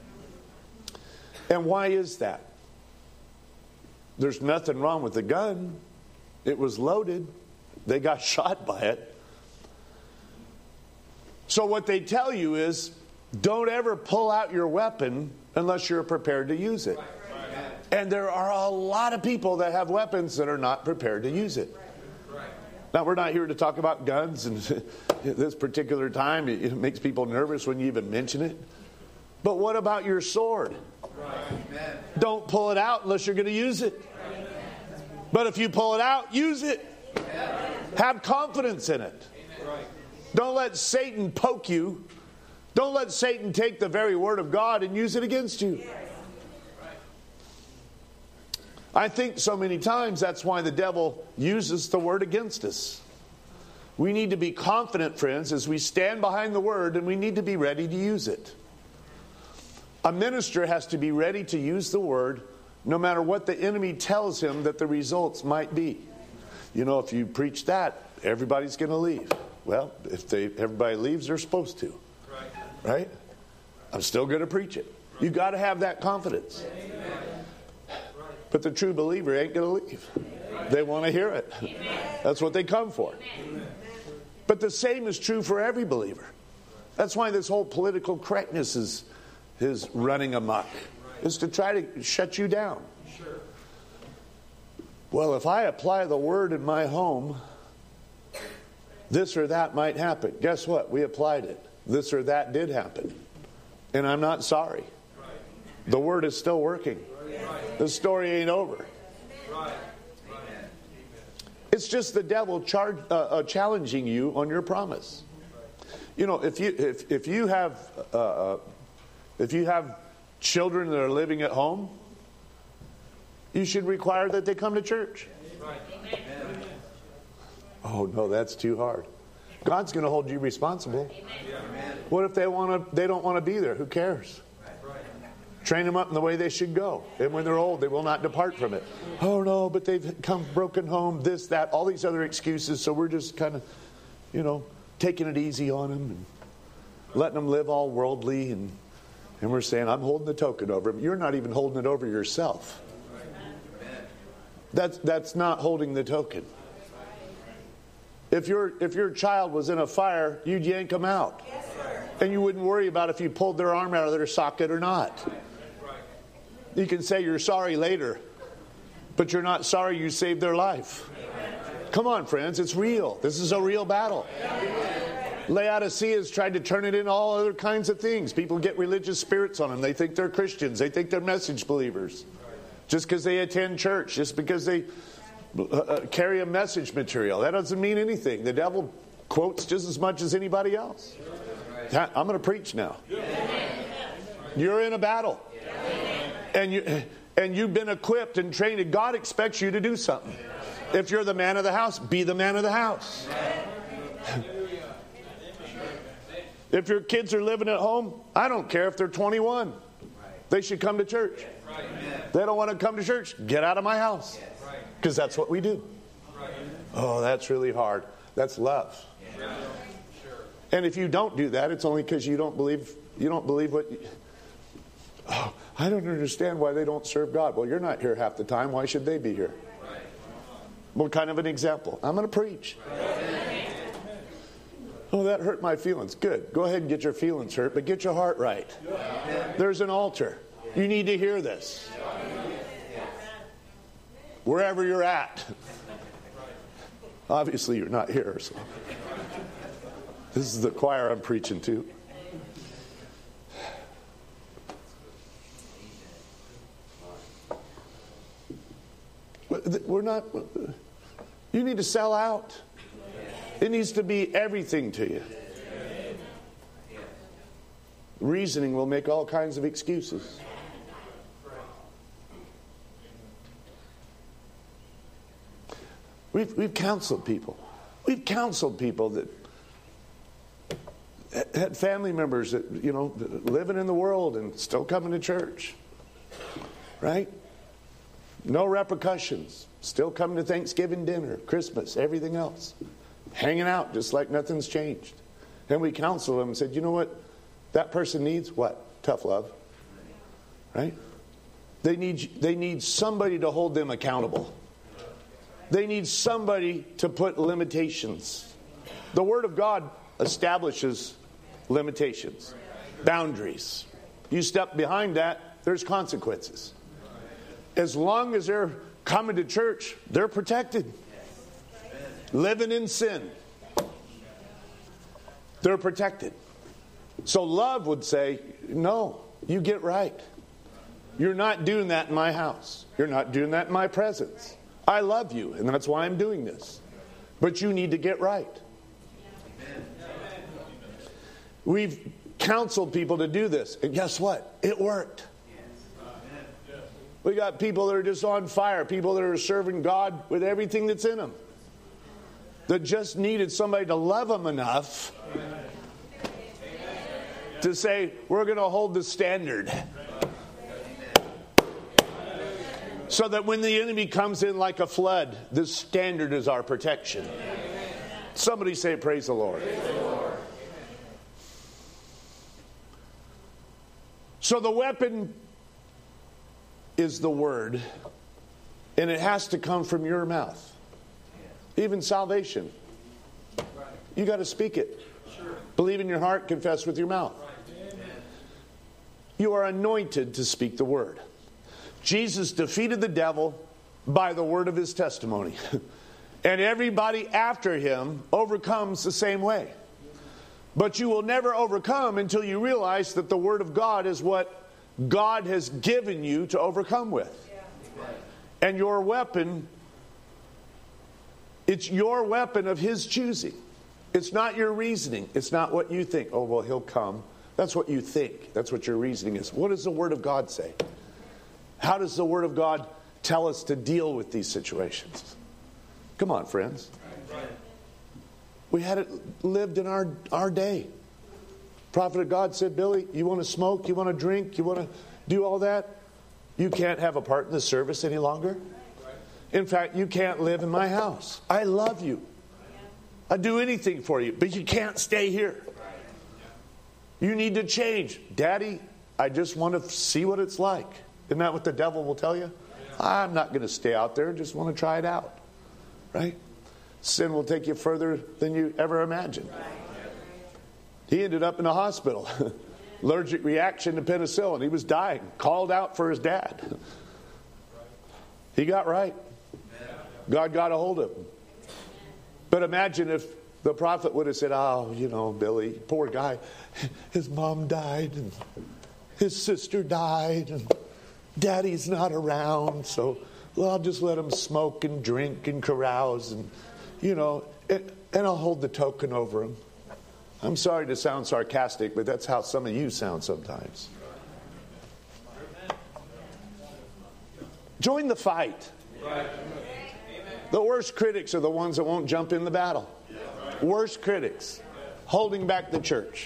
And why is that? There's nothing wrong with the gun. It was loaded. They got shot by it. So what they tell you is, don't ever pull out your weapon unless you're prepared to use it. And there are a lot of people that have weapons that are not prepared to use it. Now, we're not here to talk about guns, and at this particular time, it makes people nervous when you even mention it. But what about your sword? Don't pull it out unless you're going to use it. But if you pull it out, use it. Have confidence in it. Don't let Satan poke you. Don't let Satan take the very word of God and use it against you. I think so many times that's why the devil uses the word against us. We need to be confident, friends, as we stand behind the word, and we need to be ready to use it. A minister has to be ready to use the word no matter what the enemy tells him that the results might be. You know, if you preach that, everybody's going to leave. Well, if everybody leaves, they're supposed to. Right? I'm still going to preach it. You got to have that confidence. But the true believer ain't going to leave. They want to hear it. That's what they come for. But the same is true for every believer. That's why this whole political correctness is running amok. Is to try to shut you down. Well, if I apply the word in my home, this or that might happen. Guess what? We applied it. This or that did happen. And I'm not sorry. The word is still working. The story ain't over. It's just the devil challenging you on your promise. You know, if you have children that are living at home, you should require that they come to church. Oh no, that's too hard. God's going to hold you responsible. What if they don't want to be there? Who cares? Train them up in the way they should go. And when they're old, they will not depart from it. Oh no, but they've come broken home, this, that, all these other excuses. So we're just kind of, taking it easy on them and letting them live all worldly. And we're saying, I'm holding the token over them. You're not even holding it over yourself. That's not holding the token. If your child was in a fire, you'd yank them out. And you wouldn't worry about if you pulled their arm out of their socket or not. You can say you're sorry later, but you're not sorry you saved their life. Come on, friends, it's real. This is a real battle. Laodicea has tried to turn it into all other kinds of things. People get religious spirits on them. They think they're Christians. They think they're message believers. Just because they attend church, just because they carry a message material, that doesn't mean anything. The devil quotes just as much as anybody else. I'm going to preach now. You're in a battle. And you've been equipped and trained, and God expects you to do something. If you're the man of the house, be the man of the house. If your kids are living at home, I don't care if they're 21. They should come to church. They don't want to come to church, get out of my house. Because that's what we do. Oh, that's really hard. That's love. And if you don't do that, it's only because you don't believe what oh, I don't understand why they don't serve God. Well, you're not here half the time. Why should they be here? What kind of an example? I'm going to preach. Oh, that hurt my feelings. Good. Go ahead and get your feelings hurt, but get your heart right. There's an altar. You need to hear this. Wherever you're at. Obviously, you're not here. So. This is the choir I'm preaching to. we're not. You need to sell out. It needs to be everything to you. Reasoning will make all kinds of excuses. We've counseled people. We've counseled people that had family members that, living in the world and still coming to church. Right? No repercussions. Still coming to Thanksgiving dinner, Christmas, everything else. Hanging out just like nothing's changed. And we counseled them and said, you know what? That person needs what? Tough love. Right? They need somebody to hold them accountable. They need somebody to put limitations. The Word of God establishes limitations, boundaries. You step behind that, there's consequences. As long as they're coming to church, they're protected. Living in sin, they're protected. So love would say, no, you get right. You're not doing that in my house. You're not doing that in my presence. I love you, and that's why I'm doing this. But you need to get right. We've counseled people to do this, and guess what? It worked. We got people that are just on fire, people that are serving God with everything that's in them, that just needed somebody to love them enough to say, we're going to hold the standard. So that when the enemy comes in like a flood, this standard is our protection. Somebody say, praise the Lord. Praise the Lord. So the weapon is the word, and it has to come from your mouth. Even salvation. You got to speak it. Believe in your heart, confess with your mouth. You are anointed to speak the word. Jesus defeated the devil by the word of his testimony. And everybody after him overcomes the same way. But you will never overcome until you realize that the word of God is what God has given you to overcome with. And your weapon, it's your weapon of his choosing. It's not your reasoning. It's not what you think. Oh, well, he'll come. That's what you think. That's what your reasoning is. What does the word of God say? How does the Word of God tell us to deal with these situations? Come on, friends. We had it lived in our day. Prophet of God said, Billy, you want to smoke? You want to drink? You want to do all that? You can't have a part in the service any longer. In fact, you can't live in my house. I love you. I'd do anything for you, but you can't stay here. You need to change. Daddy, I just want to see what it's like. Isn't that what the devil will tell you? I'm not going to stay out there. Just want to try it out. Right? Sin will take you further than you ever imagined. He ended up in a hospital. Allergic reaction to penicillin. He was dying. Called out for his dad. He got right. God got a hold of him. But imagine if the prophet would have said, oh, Billy, poor guy. His mom died and his sister died and Daddy's not around, so I'll just let him smoke and drink and carouse and, and I'll hold the token over him. I'm sorry to sound sarcastic, but that's how some of you sound sometimes. Join the fight. The worst critics are the ones that won't jump in the battle. Worst critics, holding back the church.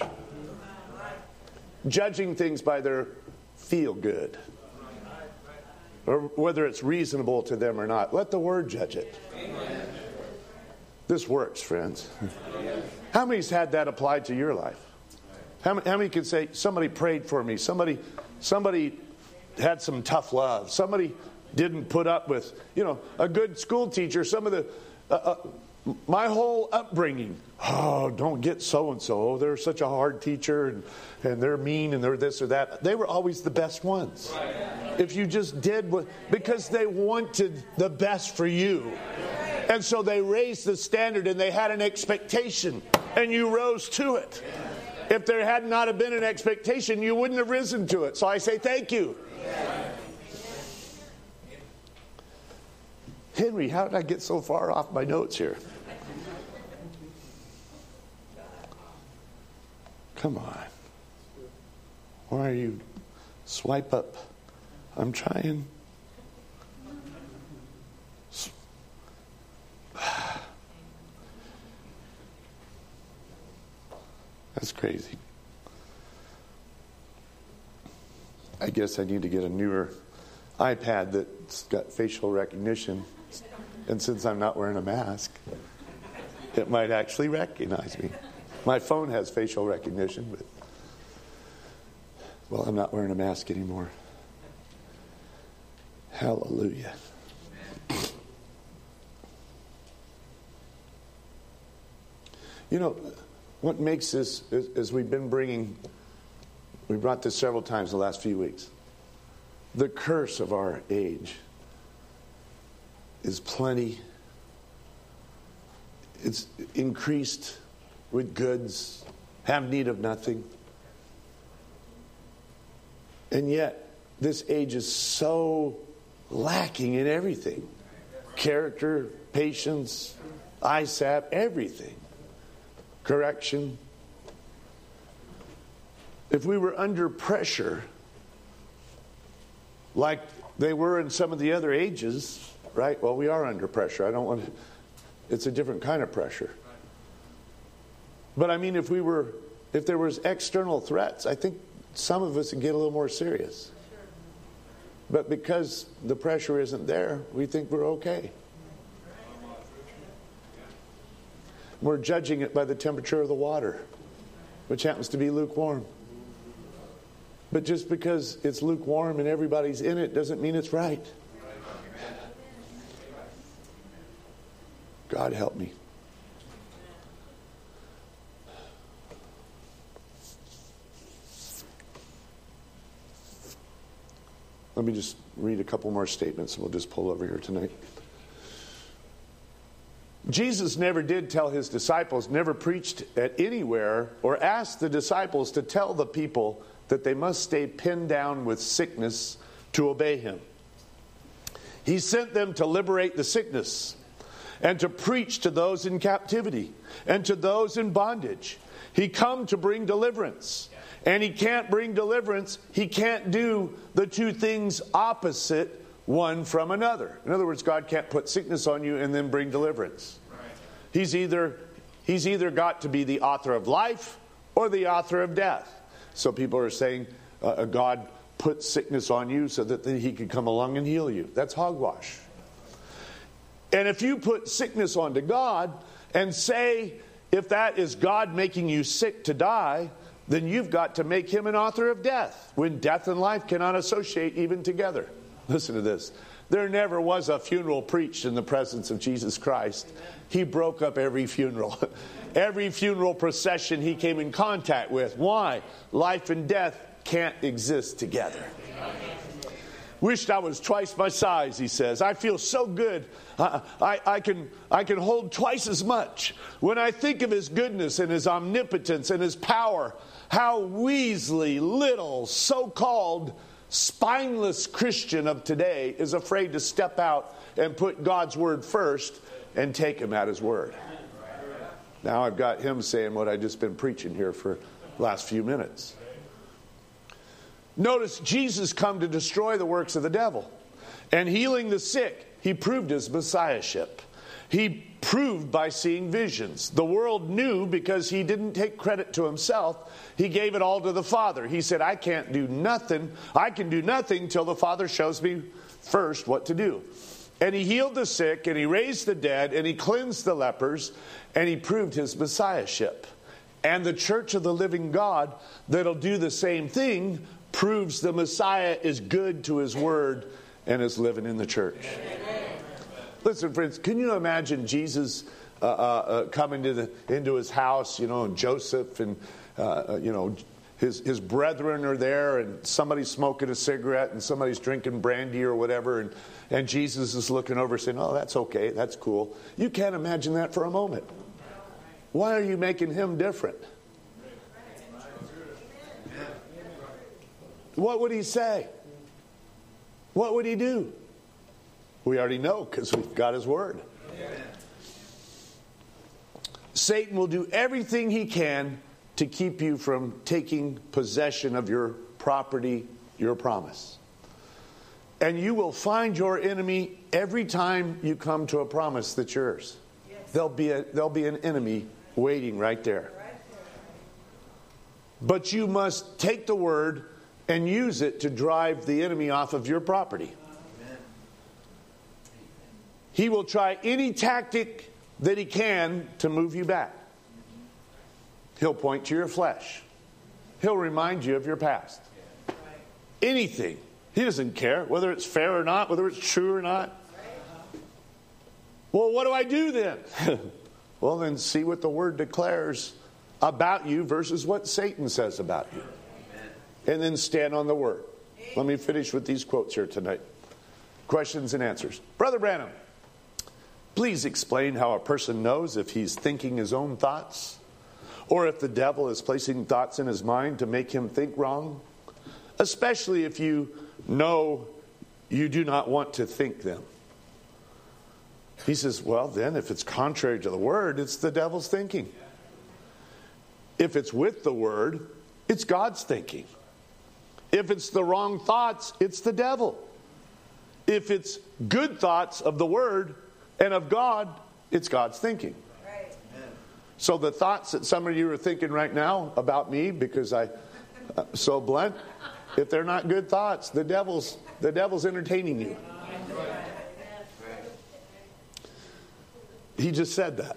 Judging things by their feel good. Or whether it's reasonable to them or not. Let the Word judge it. Amen. This works, friends. How many's had that applied to your life? How many can say, somebody prayed for me, somebody had some tough love, somebody didn't put up with, a good school teacher, some of the, my whole upbringing, don't get so-and-so, they're such a hard teacher, and they're mean, and they're this or that. They were always the best ones. If you just did because they wanted the best for you. And so they raised the standard, and they had an expectation, and you rose to it. If there had not have been an expectation, you wouldn't have risen to it. So I say thank you. Henry, how did I get so far off my notes here? Come on. Why are you? Swipe up. I'm trying. That's crazy. I guess I need to get a newer iPad that's got facial recognition. And since I'm not wearing a mask, it might actually recognize me. My phone has facial recognition, but well, I'm not wearing a mask anymore. Hallelujah. You know, what makes this, as we've been bringing, we brought this several times the last few weeks, the curse of our age is plenty. It's increased with goods, have need of nothing. And yet, this age is so lacking in everything. Character, patience, ISAP, everything. Correction. If we were under pressure, like they were in some of the other ages, right? Well, we are under pressure. I don't want to, it's a different kind of pressure. But I mean, if there was external threats, I think some of us would get a little more serious. But because the pressure isn't there, we think we're okay. We're judging it by the temperature of the water, which happens to be lukewarm. But just because it's lukewarm and everybody's in it doesn't mean it's right. God help me. Let me just read a couple more statements and we'll just pull over here tonight. Jesus never did tell his disciples, never preached at anywhere, or asked the disciples to tell the people that they must stay pinned down with sickness to obey him. He sent them to liberate the sickness and to preach to those in captivity and to those in bondage. He come to bring deliverance. And he can't bring deliverance. He can't do the two things opposite one from another. In other words, God can't put sickness on you and then bring deliverance. He's either got to be the author of life or the author of death. So people are saying God put sickness on you so that he could come along and heal you. That's hogwash. And if you put sickness onto God and say, if that is God making you sick to die, then you've got to make him an author of death, when death and life cannot associate even together. Listen to this. There never was a funeral preached in the presence of Jesus Christ. He broke up every funeral. Every funeral procession he came in contact with. Why? Life and death can't exist together. Wished I was twice my size, he says. I feel so good. I can hold twice as much. When I think of his goodness and his omnipotence and his power, how weaselly little so-called spineless Christian of today is afraid to step out and put God's word first and take him at his word. Now I've got him saying what I've just been preaching here for the last few minutes. Notice Jesus come to destroy the works of the devil. And healing the sick, he proved his messiahship. He proved by seeing visions. The world knew because he didn't take credit to himself. He gave it all to the Father. He said, I can't do nothing. I can do nothing till the Father shows me first what to do. And he healed the sick, and he raised the dead, and he cleansed the lepers, and he proved his messiahship. And the church of the living God that'll do the same thing proves the Messiah is good to his word and is living in the church. Listen, friends, can you imagine Jesus coming into his house, and Joseph and, his brethren are there, and somebody's smoking a cigarette and somebody's drinking brandy or whatever, and Jesus is looking over saying, oh, that's okay, that's cool. You can't imagine that for a moment. Why are you making him different? What would he say? What would he do? We already know because we've got his word. Amen. Satan will do everything he can to keep you from taking possession of your property, your promise. And you will find your enemy every time you come to a promise that's yours. Yes. There'll be an enemy waiting right there. But you must take the word and use it to drive the enemy off of your property. Amen. He will try any tactic that he can to move you back. He'll point to your flesh. He'll remind you of your past. Anything. He doesn't care whether it's fair or not, whether it's true or not. Well, what do I do then? Well, then see what the word declares about you versus what Satan says about you. And then stand on the word. Let me finish with these quotes here tonight. Questions and answers. Brother Branham, please explain how a person knows if he's thinking his own thoughts or if the devil is placing thoughts in his mind to make him think wrong, especially if you know you do not want to think them. He says, well, then if it's contrary to the word, it's the devil's thinking. If it's with the word, it's God's thinking. If it's the wrong thoughts, it's the devil. If it's good thoughts of the word and of God, it's God's thinking. Right. So the thoughts that some of you are thinking right now about me, because I'm so blunt, if they're not good thoughts, the devil's entertaining you. He just said that.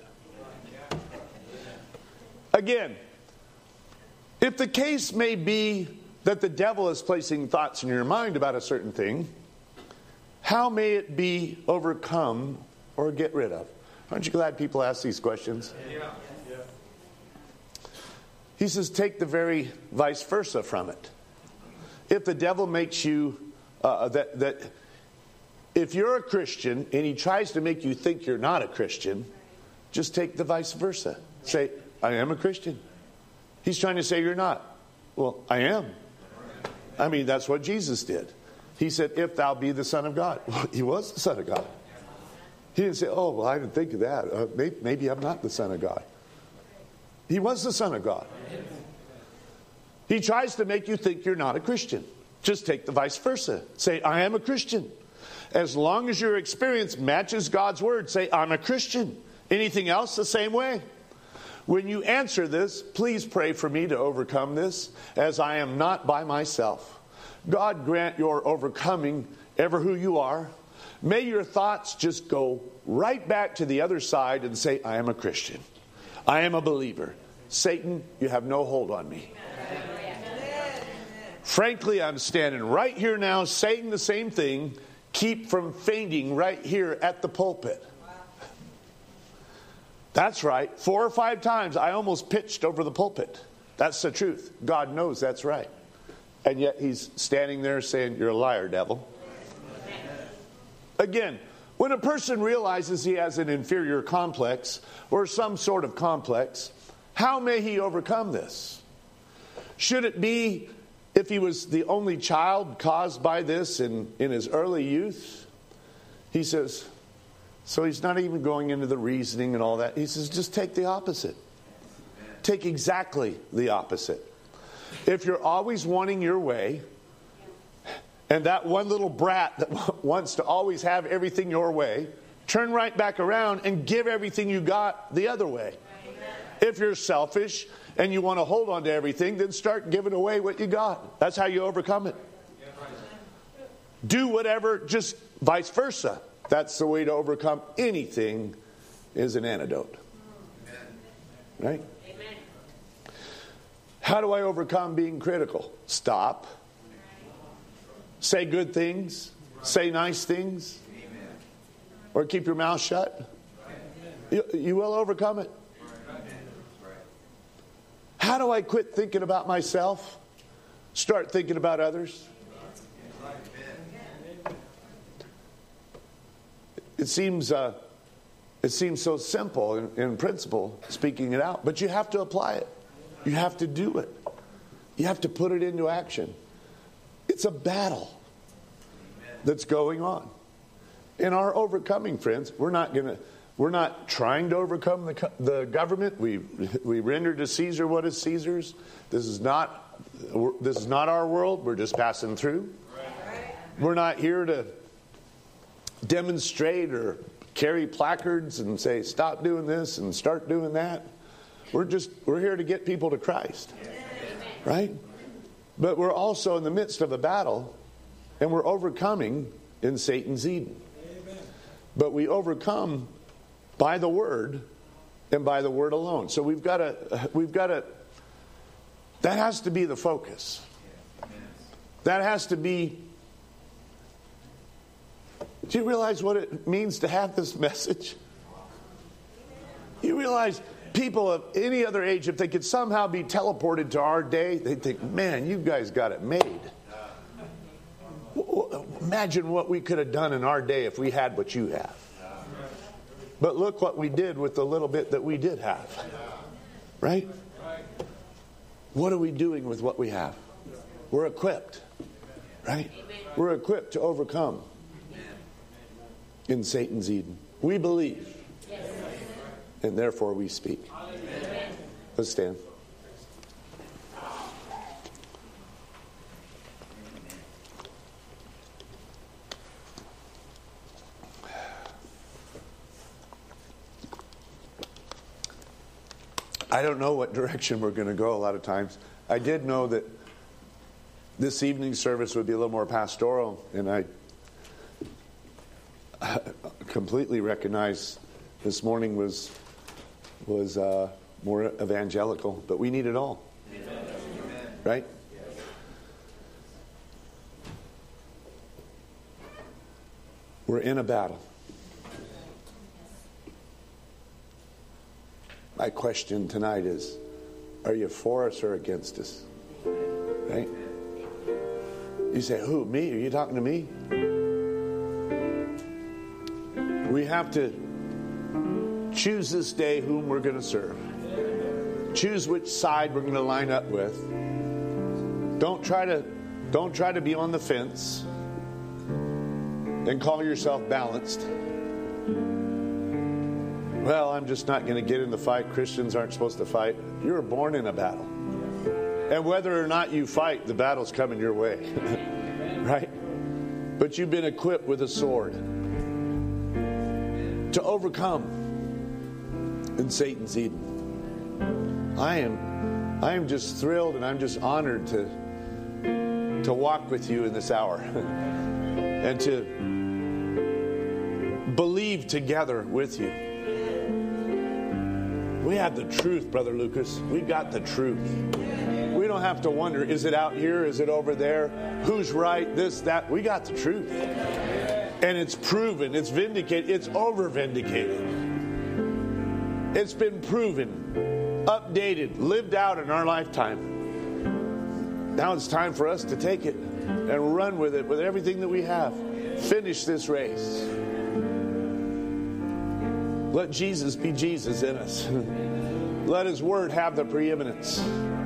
Again, if the case may be that the devil is placing thoughts in your mind about a certain thing, how may it be overcome or get rid of? Aren't you glad people ask these questions? Yeah. He says, take the very vice versa from it. If the devil makes you, if you're a Christian and he tries to make you think you're not a Christian, just take the vice versa. Say, I am a Christian. He's trying to say you're not. Well, I am. I mean, that's what Jesus did. He said, if thou be the Son of God. Well, he was the Son of God. He didn't say, oh, well, I didn't think of that. Maybe I'm not the Son of God. He was the Son of God. He tries to make you think you're not a Christian. Just take the vice versa. Say, I am a Christian. As long as your experience matches God's word, say, I'm a Christian. Anything else, the same way. When you answer this, please pray for me to overcome this, as I am not by myself. God grant your overcoming ever who you are. May your thoughts just go right back to the other side and say, I am a Christian. I am a believer. Satan, you have no hold on me. Frankly, I'm standing right here now saying the same thing. Keep from fainting right here at the pulpit. That's right. 4 or 5 times I almost pitched over the pulpit. That's the truth. God knows that's right. And yet he's standing there saying, you're a liar, devil. Again, when a person realizes he has an inferior complex or some sort of complex, how may he overcome this? Should it be if he was the only child caused by this in his early youth? He says, so he's not even going into the reasoning and all that. He says, just take the opposite. Take exactly the opposite. If you're always wanting your way, and that one little brat that wants to always have everything your way, turn right back around and give everything you got the other way. If you're selfish and you want to hold on to everything, then start giving away what you got. That's how you overcome it. Do whatever, just vice versa. That's the way to overcome anything, is an antidote. Right? Amen. How do I overcome being critical? Stop. Say good things. Say nice things. Or keep your mouth shut. You will overcome it. How do I quit thinking about myself? Start thinking about others. It seems so simple in principle, speaking it out, but you have to apply it. You have to do it. You have to put it into action. It's a battle that's going on. In our overcoming, friends, we're not trying to overcome the government. We render to Caesar what is Caesar's. This is not our world. We're just passing through. We're not here to demonstrate or carry placards and say, stop doing this and start doing that. We're here to get people to Christ. Right? But we're also in the midst of a battle, and we're overcoming in Satan's Eden. But we overcome by the Word and by the Word alone. So we've got to, that has to be the focus. That has to be, do you realize what it means to have this message? You realize people of any other age, if they could somehow be teleported to our day, they'd think, man, you guys got it made. Imagine what we could have done in our day if we had what you have. But look what we did with the little bit that we did have. Right? What are we doing with what we have? We're equipped. Right? We're equipped to overcome in Satan's Eden. We believe. And therefore we speak. Let's stand. I don't know what direction we're going to go a lot of times. I did know that this evening service would be a little more pastoral, and I completely recognize this morning was more evangelical, but we need it all. Amen. Right? Yes. We're in a battle. My question tonight is, are you for us or against us? Right? You say, who? Me? Are you talking to me? We have to choose this day whom we're going to serve. Choose which side we're going to line up with. Don't try to be on the fence and call yourself balanced. Well, I'm just not going to get in the fight. Christians aren't supposed to fight. You were born in a battle. And whether or not you fight, the battle's coming your way. Right? But you've been equipped with a sword to overcome in Satan's Eden. I am just thrilled and I'm just honored to walk with you in this hour and to believe together with you. We have the truth, Brother Lucas. We got the truth. We don't have to wonder, is it out here? Is it over there? Who's right? This, that. We got the truth. And it's proven. It's vindicated. It's over-vindicated. It's been proven, updated, lived out in our lifetime. Now it's time for us to take it and run with it with everything that we have. Finish this race. Let Jesus be Jesus in us. Let His Word have the preeminence.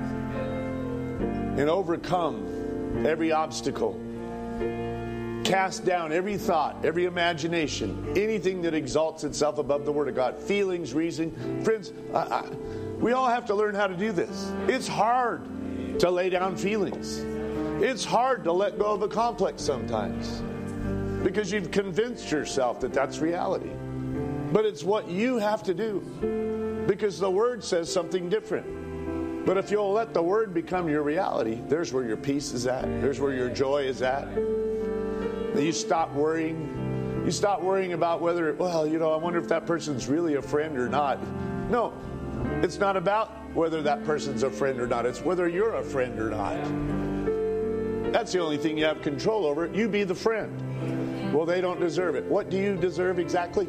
And overcome every obstacle. Cast down every thought, every imagination, anything that exalts itself above the Word of God. Feelings, reason. Friends, we all have to learn how to do this. It's hard to lay down feelings. It's hard to let go of a complex sometimes. Because you've convinced yourself that that's reality. But it's what you have to do. Because the Word says something different. But if you'll let the Word become your reality, there's where your peace is at. There's where your joy is at. You stop worrying. You stop worrying about whether, I wonder if that person's really a friend or not. No, it's not about whether that person's a friend or not. It's whether you're a friend or not. That's the only thing you have control over. You be the friend. Well, they don't deserve it. What do you deserve exactly?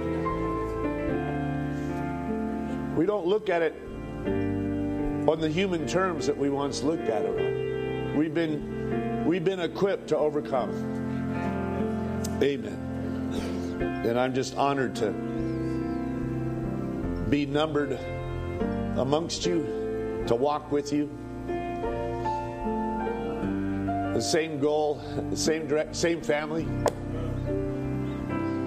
We don't look at it on the human terms that we once looked at it on. We've been equipped to overcome. Amen. And I'm just honored to be numbered amongst you, to walk with you. The same goal, the same family.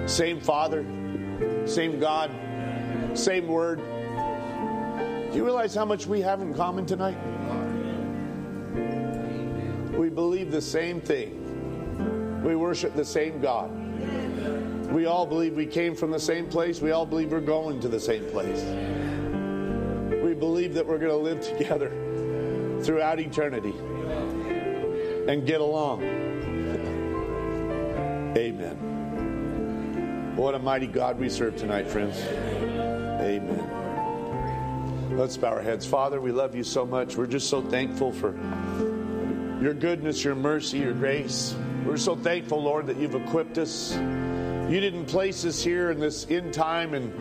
Same Father, same God, same Word. Do you realize how much we have in common tonight? We believe the same thing. We worship the same God. We all believe we came from the same place. We all believe we're going to the same place. We believe that we're going to live together throughout eternity and get along. Amen. What a mighty God we serve tonight, friends. Amen. Let's bow our heads. Father, we love you so much. We're just so thankful for your goodness, your mercy, your grace. We're so thankful, Lord, that you've equipped us. You didn't place us here in this end time and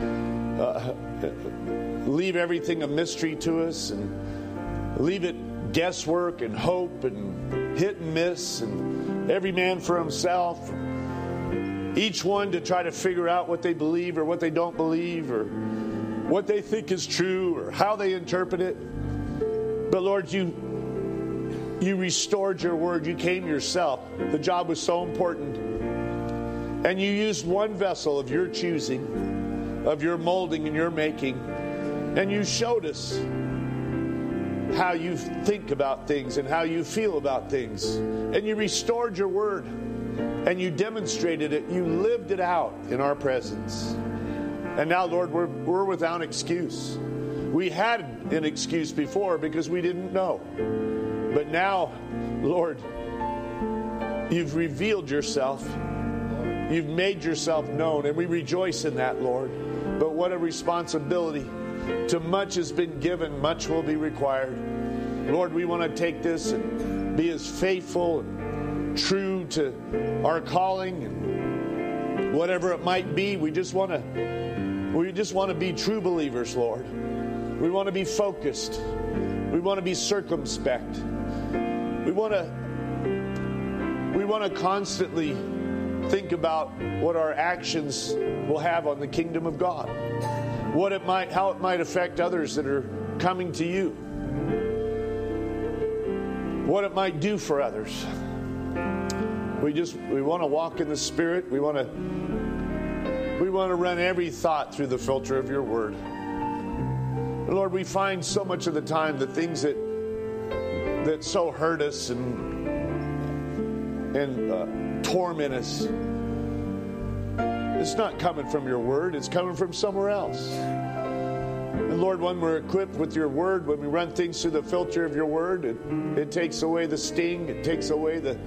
leave everything a mystery to us and leave it guesswork and hope and hit and miss and every man for himself. Each one to try to figure out what they believe or what they don't believe or what they think is true or how they interpret it. But Lord, you restored your word. You came yourself. The job was so important. And you used one vessel of your choosing, of your molding and your making. And you showed us how you think about things and how you feel about things. And you restored your word. And you demonstrated it. You lived it out in our presence. And now, Lord, we're without excuse. We had an excuse before because we didn't know. But now, Lord, you've revealed yourself. You've made yourself known, and we rejoice in that, Lord. But what a responsibility. To much has been given, much will be required. Lord, we want to take this and be as faithful and true to our calling and whatever it might be. We just want to be true believers, Lord. We want to be focused. We want to be circumspect. We want to constantly think about what our actions will have on the kingdom of God. How it might affect others that are coming to you. What it might do for others. We want to walk in the Spirit. We want to run every thought through the filter of your word. And Lord, we find so much of the time the things that so hurt us and torment us, it's not coming from your word, it's coming from somewhere else. And Lord, when we're equipped with your word, when we run things through the filter of your word, it takes away the sting, it takes away the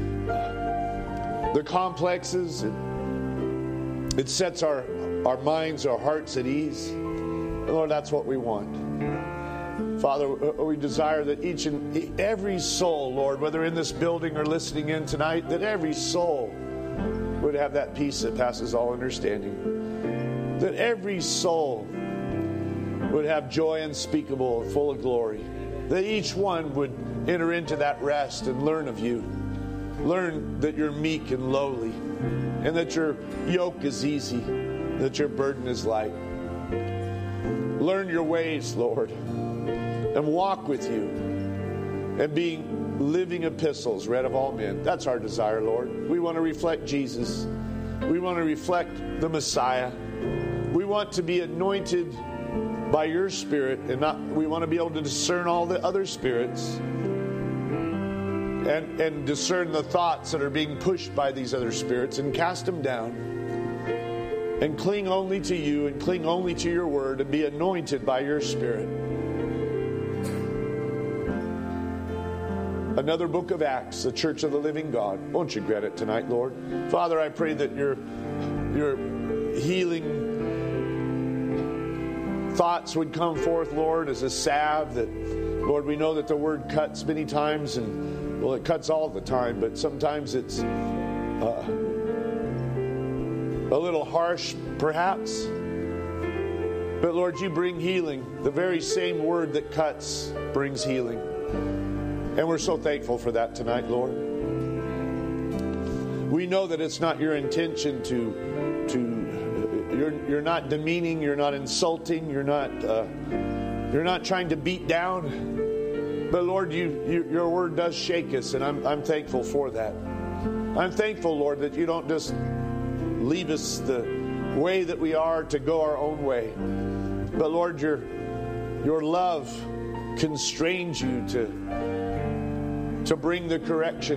complexes, it sets our minds, our hearts at ease. And Lord, that's what we want. Father, we desire that each and every soul, Lord, whether in this building or listening in tonight, that every soul would have that peace that passes all understanding. That every soul would have joy unspeakable, full of glory. That each one would enter into that rest and learn of you. Learn that you're meek and lowly, and that your yoke is easy, that your burden is light. Learn your ways, Lord, and walk with you, and being living epistles read of all men. That's our desire, Lord. We want to reflect Jesus. We want to reflect the Messiah. We want to be anointed by your Spirit, and we want to be able to discern all the other spirits and discern the thoughts that are being pushed by these other spirits and cast them down and cling only to you and cling only to your word and be anointed by your Spirit. Another book of Acts, the Church of the Living God. Won't you grant it tonight, Lord? Father, I pray that your healing thoughts would come forth, Lord, as a salve that, Lord, we know that the word cuts many times, and, well, it cuts all the time, but sometimes it's a little harsh, perhaps. But, Lord, you bring healing. The very same word that cuts brings healing. And we're so thankful for that tonight, Lord. We know that it's not your intention you're not demeaning, you're not insulting, you're not trying to beat down. But Lord, your word does shake us, and I'm thankful for that. I'm thankful, Lord, that you don't just leave us the way that we are to go our own way. But Lord, your love constrains you to bring the correction.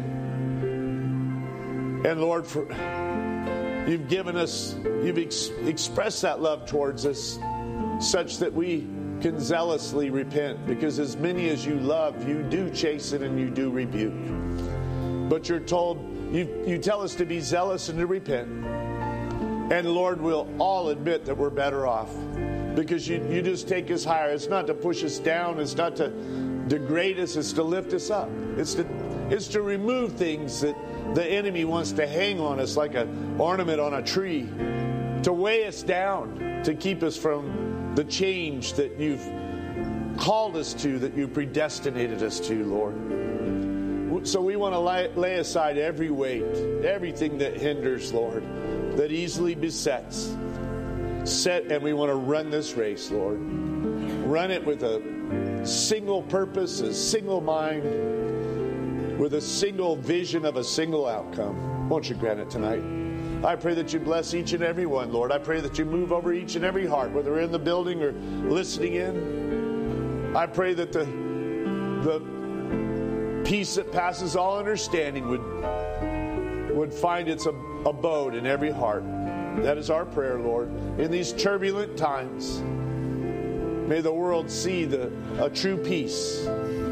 And Lord, you've given us, you've expressed that love towards us such that we can zealously repent, because as many as you love, you do chasten and you do rebuke. But you're told, you tell us to be zealous and to repent. And Lord, we'll all admit that we're better off, because you just take us higher. It's not to push us down. It's not to degrade us. It's to lift us up. It's to remove things that the enemy wants to hang on us like an ornament on a tree, to weigh us down, to keep us from the change that you've called us to, that you predestinated us to, Lord. So we want to lay aside every weight, everything that hinders, Lord, that easily besets. And we want to run this race, Lord. Run it with a single purpose, a single mind, with a single vision of a single outcome. Won't you grant it tonight? I pray that you bless each and every one, Lord. I pray that you move over each and every heart, whether in the building or listening in. I pray that the peace that passes all understanding would find its abode in every heart. That is our prayer, Lord. In these turbulent times, may the world see a true peace.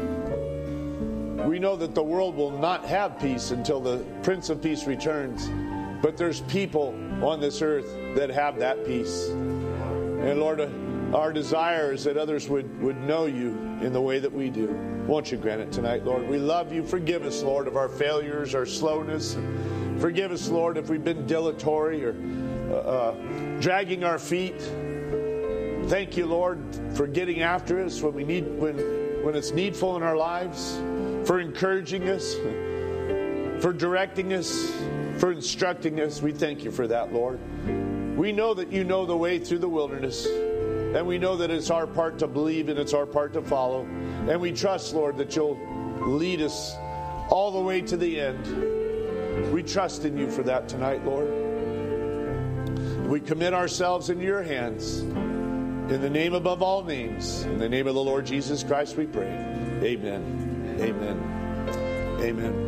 We know that the world will not have peace until the Prince of Peace returns. But there's people on this earth that have that peace. And Lord, our desire is that others would know you in the way that we do. Won't you grant it tonight, Lord? We love you. Forgive us, Lord, of our failures, our slowness. Forgive us, Lord, if we've been dilatory or dragging our feet. Thank you, Lord, for getting after us when it's needful in our lives, for encouraging us, for directing us, for instructing us. We thank you for that, Lord. We know that you know the way through the wilderness, and we know that it's our part to believe and it's our part to follow. And we trust, Lord, that you'll lead us all the way to the end. We trust in you for that tonight, Lord. We commit ourselves into your hands. In the name above all names, in the name of the Lord Jesus Christ, we pray. Amen. Amen. Amen.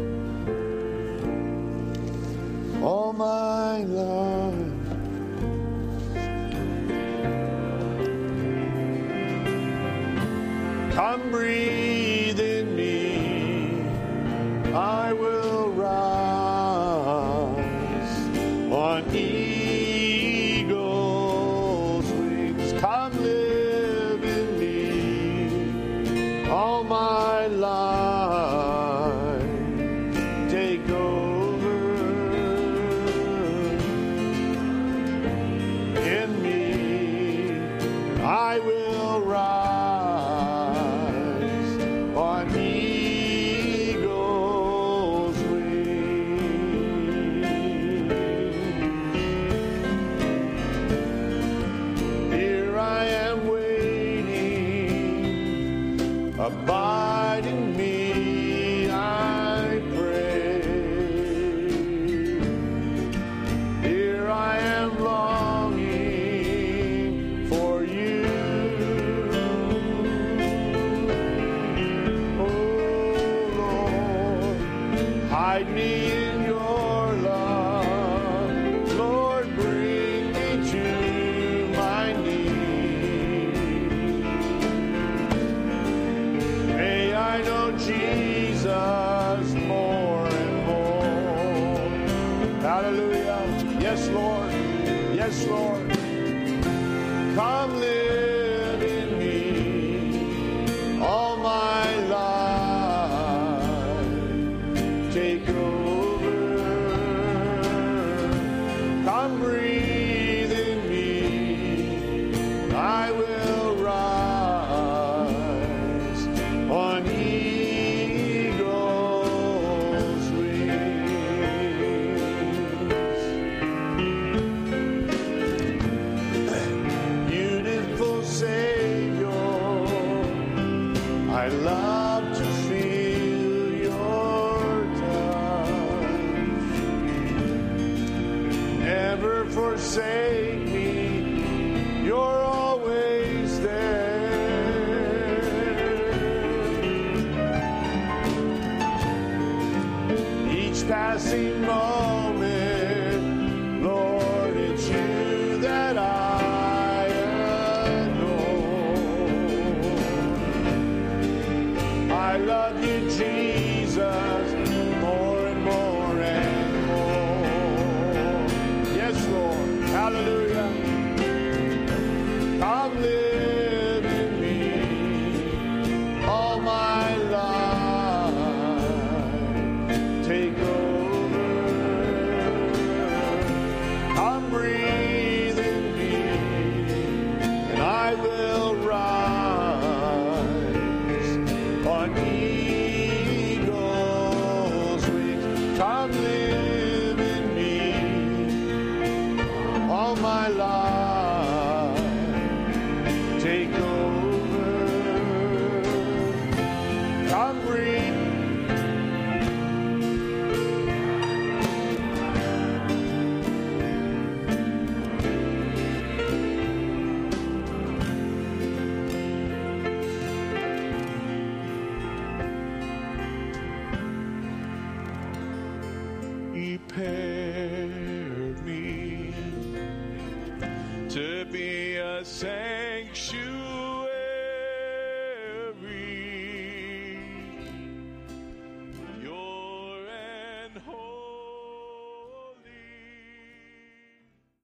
All my life, come breathe in me. I will rise on eagle's wings. Come live in me. All my life, take over. I will rise on eagle's wings. Here I am waiting, abide in me, I pray. Here I am longing for you. Hide me in your love, Lord, bring me to my knees. May I know Jesus more and more. Hallelujah. Yes, Lord. Yes, Lord. Come live in me all my life. Take over. Come breathe in me. I will rise on eagle's wings. Beautiful forsake me, you're always there. Each passing moment, Lord, it's you that I adore. I love you, Jesus, more and more and more. Yes, Lord. Hallelujah. Come live in me all my life. Take over. Come breathe in me, and I will rise on eagle's wings. Come live in me all my life. Take over. Come breathe. Prepare me to be a sanctuary